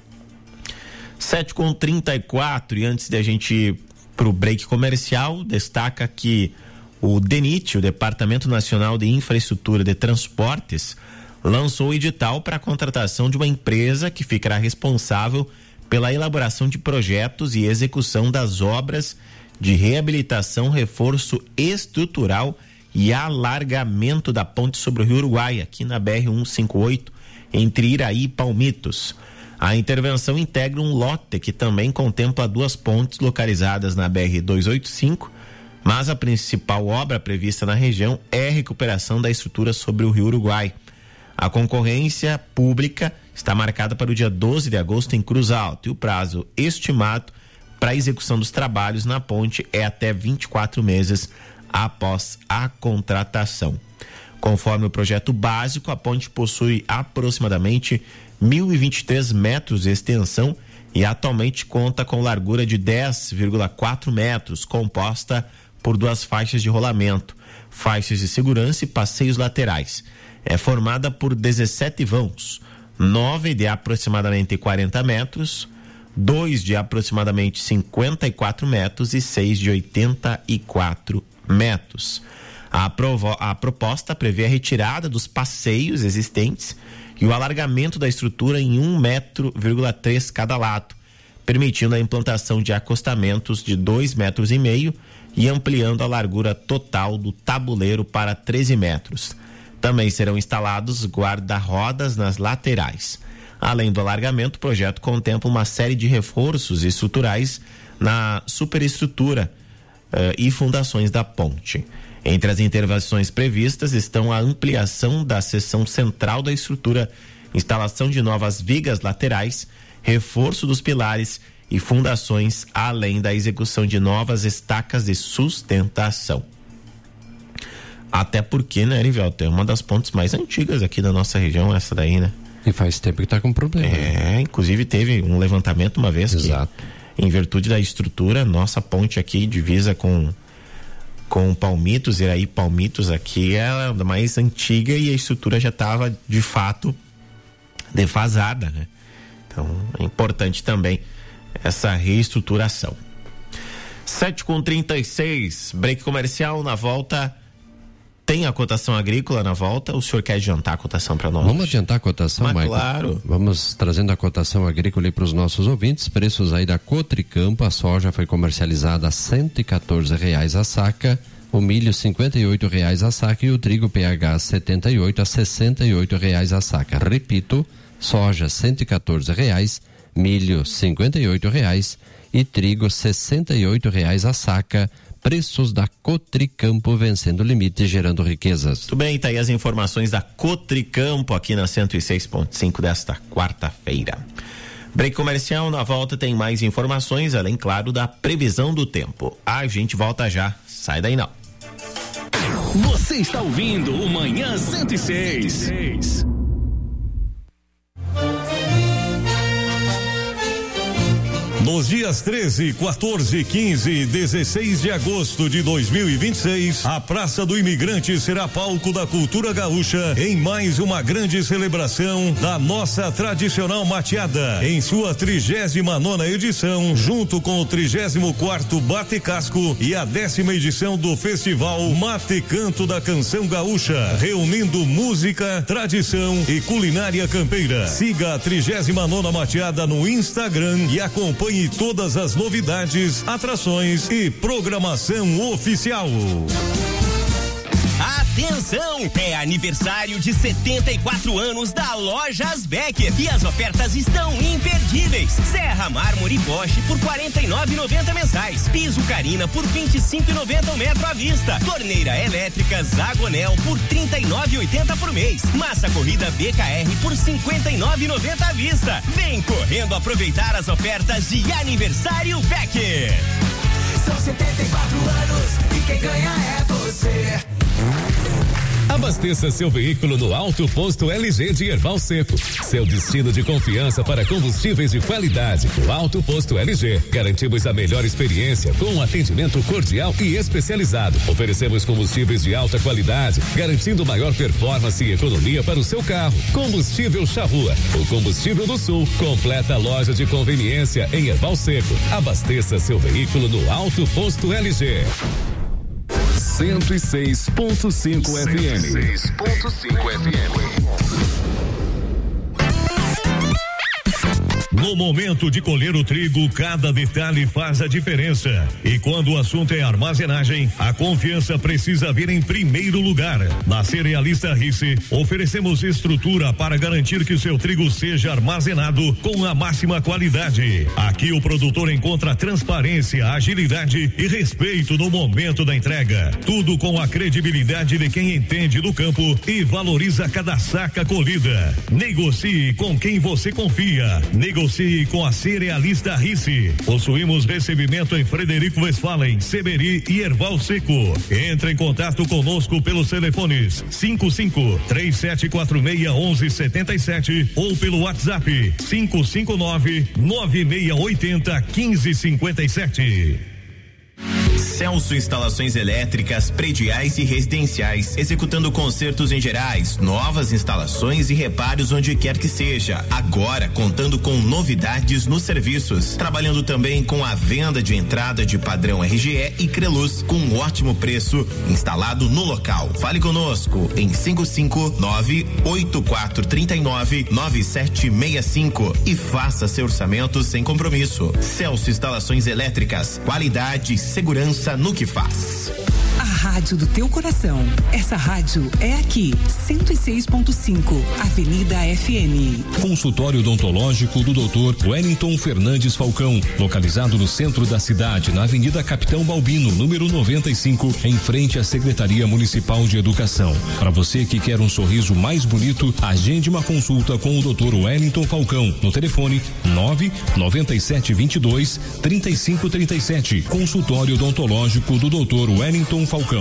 F: sete com trinta e quatro, e antes de a gente ir para o break comercial, destaca que o DENIT, o Departamento Nacional de Infraestrutura de Transportes, lançou o edital para a contratação de uma empresa que ficará responsável pela elaboração de projetos e execução das obras de reabilitação, reforço estrutural e alargamento da ponte sobre o Rio Uruguai, aqui na B R cento e cinquenta e oito, entre Iraí e Palmitos. A intervenção integra um lote que também contempla duas pontes localizadas na B R duzentos e oitenta e cinco, mas a principal obra prevista na região é a recuperação da estrutura sobre o Rio Uruguai. A concorrência pública está marcada para o dia doze de agosto em Cruz Alta e o prazo estimado para a execução dos trabalhos na ponte é até vinte e quatro meses após a contratação. Conforme o projeto básico, a ponte possui aproximadamente mil e vinte e três metros de extensão e atualmente conta com largura de dez vírgula quatro metros, composta por duas faixas de rolamento, faixas de segurança e passeios laterais. É formada por dezessete vãos, nove de aproximadamente quarenta metros, dois de aproximadamente cinquenta e quatro metros e seis de oitenta e quatro metros. A, provo- a proposta prevê a retirada dos passeios existentes e o alargamento da estrutura em um metro vírgula três cada lado, permitindo a implantação de acostamentos de dois metros e meio e ampliando a largura total do tabuleiro para treze metros. Também serão instalados guarda-rodas nas laterais. Além do alargamento, o projeto contempla uma série de reforços estruturais na superestrutura uh, e fundações da ponte. Entre as intervenções previstas estão a ampliação da seção central da estrutura, instalação de novas vigas laterais, reforço dos pilares e fundações, além da execução de novas estacas de sustentação. Até porque, né, Erivelto, é uma das pontes mais antigas aqui da nossa região, essa daí, né?
N: E faz tempo que está com problema.
F: É,
N: né?
F: Inclusive teve um levantamento uma vez.
N: Exato.
F: Que, em virtude da estrutura, nossa ponte aqui divisa com com Palmitos, e aí Palmitos aqui é a mais antiga e a estrutura já estava de fato defasada, né? Então é importante também essa reestruturação. sete com trinta e seis, break comercial. Na volta tem a cotação agrícola na volta. O senhor quer adiantar a cotação para nós?
N: Vamos adiantar a cotação,
F: Mas
N: Michael?
F: Claro.
N: Vamos trazendo a cotação agrícola para os nossos ouvintes. Preços aí da Cotricampo. A soja foi comercializada a cento e quatorze reais a saca, o milho cinquenta e oito reais a saca e o trigo P H setenta e oito a sessenta e oito reais a saca. Repito, soja cento e quatorze reais, milho cinquenta e oito reais e trigo sessenta e oito reais a saca. Preços da Cotricampo vencendo o limite, gerando riquezas.
F: Muito bem, tá aí as informações da Cotricampo aqui na cento e seis ponto cinco desta quarta-feira. Break comercial, na volta tem mais informações, além, claro, da previsão do tempo. A gente volta já, sai daí não.
G: Você está ouvindo o Manhã cento e seis.
H: Nos dias treze, quatorze, quinze e dezesseis de agosto de dois mil e vinte e seis, a Praça do Imigrante será palco da cultura gaúcha em mais uma grande celebração da nossa tradicional mateada, em sua trigésima nona edição, junto com o trigésimo quarto Bate Casco e a décima edição do Festival Mate Canto da Canção Gaúcha, reunindo música, tradição e culinária campeira. Siga a trigésima nona mateada no Instagram e acompanhe todas as novidades, atrações e programação oficial.
I: Atenção! É aniversário de setenta e quatro anos da Lojas Becker e as ofertas estão imperdíveis. Serra Mármore Bosch por quarenta e nove reais e noventa centavos mensais. Piso Carina por vinte e cinco reais e noventa centavos o metro à vista. Torneira elétrica Zagonel por trinta e nove reais e oitenta centavos por mês. Massa corrida B K R por cinquenta e nove reais e noventa centavos à vista. Vem correndo aproveitar as ofertas de aniversário Becker.
Q: São setenta e quatro anos e quem ganha é você.
K: Abasteça seu veículo no Alto Posto L G de Erval Seco. Seu destino de confiança para combustíveis de qualidade. No Alto Posto L G, garantimos a melhor experiência com um atendimento cordial e especializado. Oferecemos combustíveis de alta qualidade, garantindo maior performance e economia para o seu carro. Combustível Charrua, o combustível do Sul. Completa loja de conveniência em Erval Seco. Abasteça seu veículo no Alto Posto L G.
B: cento e seis ponto cinco F M.
M: cento e seis ponto cinco F M.
H: No momento de colher o trigo, cada detalhe faz a diferença. E quando o assunto é armazenagem, a confiança precisa vir em primeiro lugar. Na Cerealista Rice, oferecemos estrutura para garantir que o seu trigo seja armazenado com a máxima qualidade. Aqui o produtor encontra transparência, agilidade e respeito no momento da entrega. Tudo com a credibilidade de quem entende do campo e valoriza cada saca colhida. Negocie com quem você confia. Negocie com a Cerealista Rice. Possuímos recebimento em Frederico Westphalen, Seberi e Erval Seco. Entre em contato conosco pelos telefones cinco cinco, três sete quatro seis, um um sete sete ou pelo WhatsApp cinco cinco nove, nove seis oito zero, um cinco cinco sete.
F: Celso Instalações Elétricas, Prediais e Residenciais, executando consertos em gerais, novas instalações e reparos onde quer que seja. Agora contando com novidades nos serviços, trabalhando também com a venda de entrada de padrão R G E e Creluz com um ótimo preço, instalado no local. Fale conosco em cinco cinco nove, oito quatro três nove, nove sete seis cinco e faça seu orçamento sem compromisso. Celso Instalações Elétricas, qualidade e segurança no que faz.
V: A rádio do teu coração. Essa rádio é aqui, cento e seis ponto cinco, Avenida F M.
X: Consultório odontológico do doutor Wellington Fernandes Falcão, localizado no centro da cidade, na Avenida Capitão Balbino, número noventa e cinco, em frente à Secretaria Municipal de Educação. Para você que quer um sorriso mais bonito, agende uma consulta com o doutor Wellington Falcão no telefone nove nove sete dois dois, três cinco três sete. Consultório odontológico do doutor Wellington Falcão.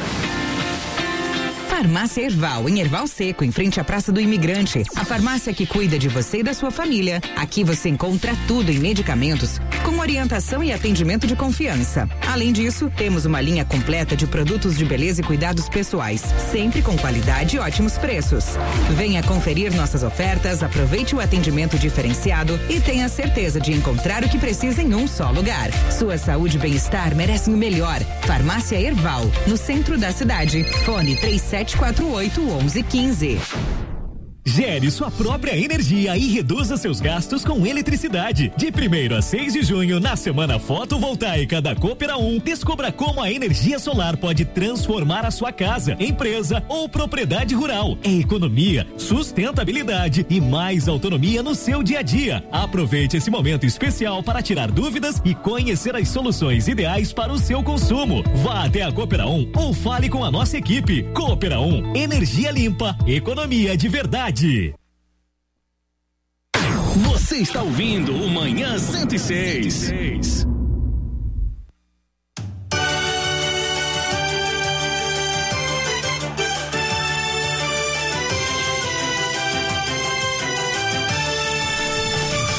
V: Farmácia Erval, em Erval Seco, em frente à Praça do Imigrante. A farmácia que cuida de você e da sua família. Aqui você encontra tudo em medicamentos, com orientação e atendimento de confiança. Além disso, temos uma linha completa de produtos de beleza e cuidados pessoais, sempre com qualidade e ótimos preços. Venha conferir nossas ofertas, aproveite o atendimento diferenciado e tenha certeza de encontrar o que precisa em um só lugar. Sua saúde e bem-estar merecem o melhor. Farmácia Erval, no centro da cidade. Fone três sete quatro oito, onze quinze.
Y: Gere sua própria energia e reduza seus gastos com eletricidade. De primeiro a seis de junho, na Semana Fotovoltaica da Coopera um, descubra como a energia solar pode transformar a sua casa, empresa ou propriedade rural. É economia, sustentabilidade e mais autonomia no seu dia a dia. Aproveite esse momento especial para tirar dúvidas e conhecer as soluções ideais para o seu consumo. Vá até a Coopera um ou fale com a nossa equipe. Coopera um, energia limpa, economia de verdade.
G: Você está ouvindo o Manhã cento e seis.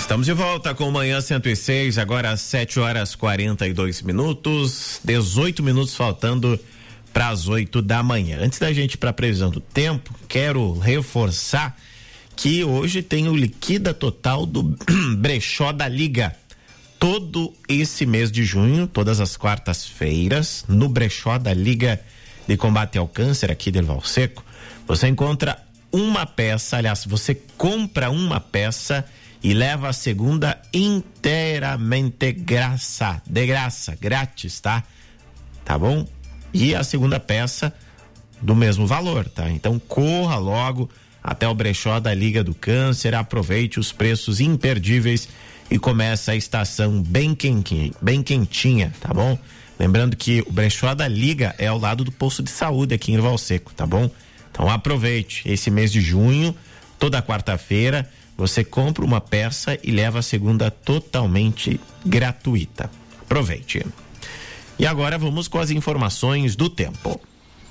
F: Estamos de volta com Manhã cento e seis, agora às sete horas quarenta e dois minutos, dezoito minutos faltando para as oito da manhã. Antes da gente ir para a previsão do tempo, quero reforçar que hoje tem o Liquida Total do Brechó da Liga. Todo esse mês de junho, todas as quartas-feiras, no Brechó da Liga de Combate ao Câncer aqui de Erval Seco, você encontra uma peça, aliás, você compra uma peça e leva a segunda inteiramente graça, de graça, grátis, tá? Tá bom? E a segunda peça do mesmo valor, tá? Então corra logo até o Brechó da Liga do Câncer, aproveite os preços imperdíveis e começa a estação bem quentinha, bem quentinha, tá bom? Lembrando que o Brechó da Liga é ao lado do posto de saúde aqui em Erval Seco, tá bom? Então aproveite esse mês de junho, toda quarta-feira, você compra uma peça e leva a segunda totalmente gratuita. Aproveite. E agora vamos com as informações do tempo.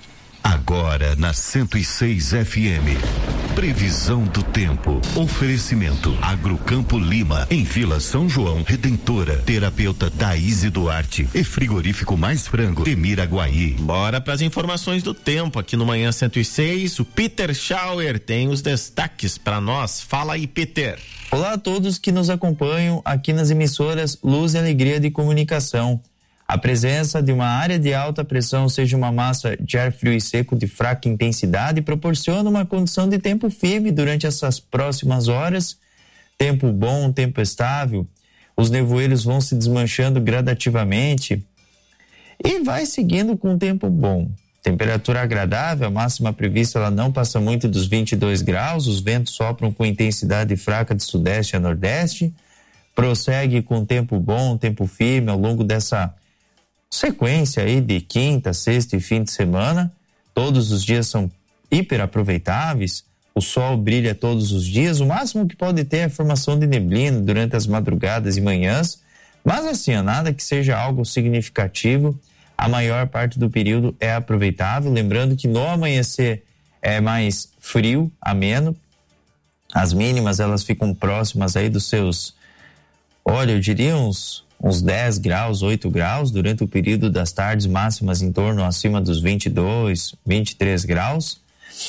L: Agora na cento e seis F M. Previsão do tempo. Oferecimento Agrocampo Lima, em Vila São João, Redentora, terapeuta Thaís Duarte e frigorífico Mais Frango de Miraguaí.
F: Bora para as informações do tempo aqui no Manhã cento e seis. O Peter Schauer tem os destaques para nós. Fala aí, Peter.
O: Olá a todos que nos acompanham aqui nas emissoras Luz e Alegria de Comunicação. A presença de uma área de alta pressão, ou seja, uma massa de ar frio e seco de fraca intensidade, proporciona uma condição de tempo firme durante essas próximas horas. Tempo bom, tempo estável. Os nevoeiros vão se desmanchando gradativamente e vai seguindo com tempo bom. Temperatura agradável, a máxima prevista ela não passa muito dos vinte e dois graus. Os ventos sopram com intensidade fraca de sudeste a nordeste. Prossegue com tempo bom, tempo firme ao longo dessa sequência aí de quinta, sexta e fim de semana. Todos os dias são hiper aproveitáveis, o sol brilha todos os dias, o máximo que pode ter é a formação de neblina durante as madrugadas e manhãs, mas assim, nada que seja algo significativo, a maior parte do período é aproveitável, lembrando que no amanhecer é mais frio, ameno, as mínimas elas ficam próximas aí dos seus, olha, eu diria uns uns dez graus, oito graus, durante o período das tardes máximas em torno acima dos vinte e dois, vinte e três graus,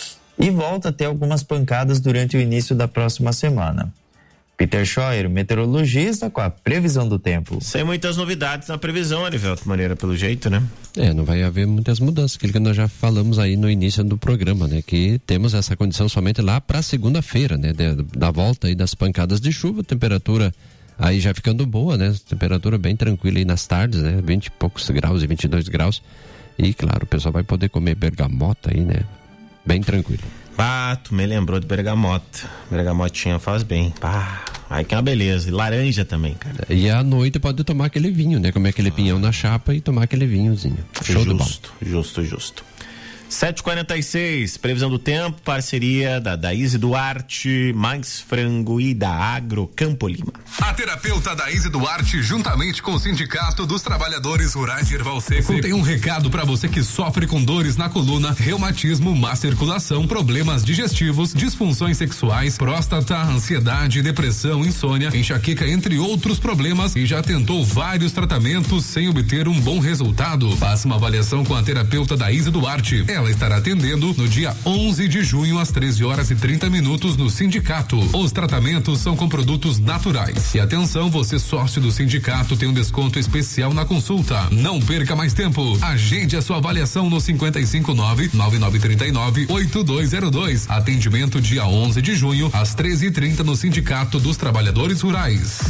O: e volta a ter algumas pancadas durante o início da próxima semana. Peter Scheuer, meteorologista, com a previsão do tempo.
F: Sem muitas novidades na previsão, Arivelto Maneira, pelo jeito, né?
N: É, não vai haver muitas mudanças, aquilo que nós já falamos aí no início do programa, né? Que temos essa condição somente lá para segunda-feira, né? De, da volta aí das pancadas de chuva, temperatura aí já ficando boa, né? Temperatura bem tranquila aí nas tardes, né? vinte e poucos graus e vinte e dois graus. E, claro, o pessoal vai poder comer bergamota aí, né? Bem tranquilo.
F: Ah, tu me lembrou de bergamota. Bergamotinha faz bem. Ah, aí que é uma beleza. E laranja também, cara.
N: E à noite pode tomar aquele vinho, né? Comer aquele ah. pinhão na chapa e tomar aquele vinhozinho. Show
F: justo,
N: do bom.
F: Justo, justo. sete e quarenta e seis, previsão do tempo, parceria da Daíse Duarte, Mais Frango e da Agrocampo Lima.
J: A terapeuta Daíse Duarte, juntamente com o Sindicato dos Trabalhadores Rurais de Erval Seco, tem um recado para você que sofre com dores na coluna, reumatismo, má circulação, problemas digestivos, disfunções sexuais, próstata, ansiedade, depressão, insônia, enxaqueca, entre outros problemas, e já tentou vários tratamentos sem obter um bom resultado. Faça uma avaliação com a terapeuta Daíse Duarte. Ela estará atendendo no dia onze de junho às treze horas e trinta minutos no sindicato. Os tratamentos são com produtos naturais. E atenção, você sócio do sindicato tem um desconto especial na consulta. Não perca mais tempo. Agende a sua avaliação no cinquenta e cinco nove, nove nove três nove, oito dois zero dois. Atendimento dia onze de junho às treze e trinta no Sindicato dos Trabalhadores Rurais.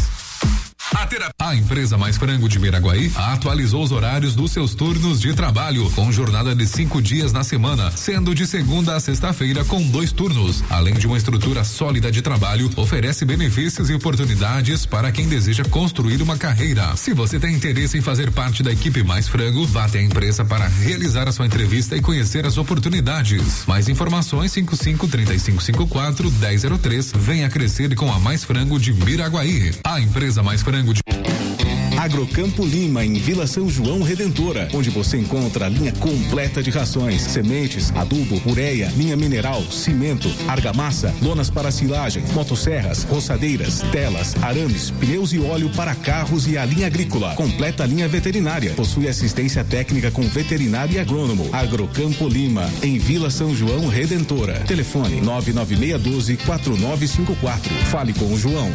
J: A, terapia... a empresa Mais Frango de Miraguaí atualizou os horários dos seus turnos de trabalho, com jornada de cinco dias na semana, sendo de segunda a sexta-feira com dois turnos. Além de uma estrutura sólida de trabalho, oferece benefícios e oportunidades para quem deseja construir uma carreira. Se você tem interesse em fazer parte da equipe Mais Frango, vá até a empresa para realizar a sua entrevista e conhecer as oportunidades. Mais informações cinco cinco, três cinco cinco quatro, um zero zero três. Venha crescer com a Mais Frango de Miraguaí. A empresa Mais Frango de...
W: Agrocampo Lima, em Vila São João Redentora, onde você encontra a linha completa de rações, sementes, adubo, ureia, linha mineral, cimento, argamassa, lonas para silagem, motosserras, roçadeiras, telas, arames, pneus e óleo para carros e a linha agrícola. Completa a linha veterinária. Possui assistência técnica com veterinário e agrônomo. Agrocampo Lima, em Vila São João Redentora. Telefone nove nove seis um dois quatro nove cinco quatro. Fale com o João.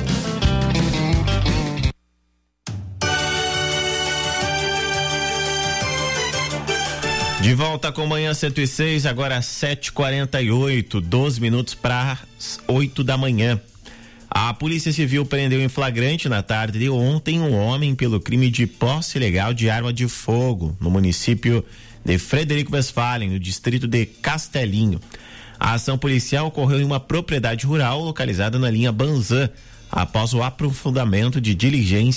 F: De volta com Manhã cento e seis, agora sete e quarenta e oito, doze minutos para oito da manhã. A Polícia Civil prendeu em flagrante na tarde de ontem um homem pelo crime de posse ilegal de arma de fogo no município de Frederico Westphalen, no distrito de Castelinho. A ação policial ocorreu em uma propriedade rural localizada na linha Banzã, após o aprofundamento de diligência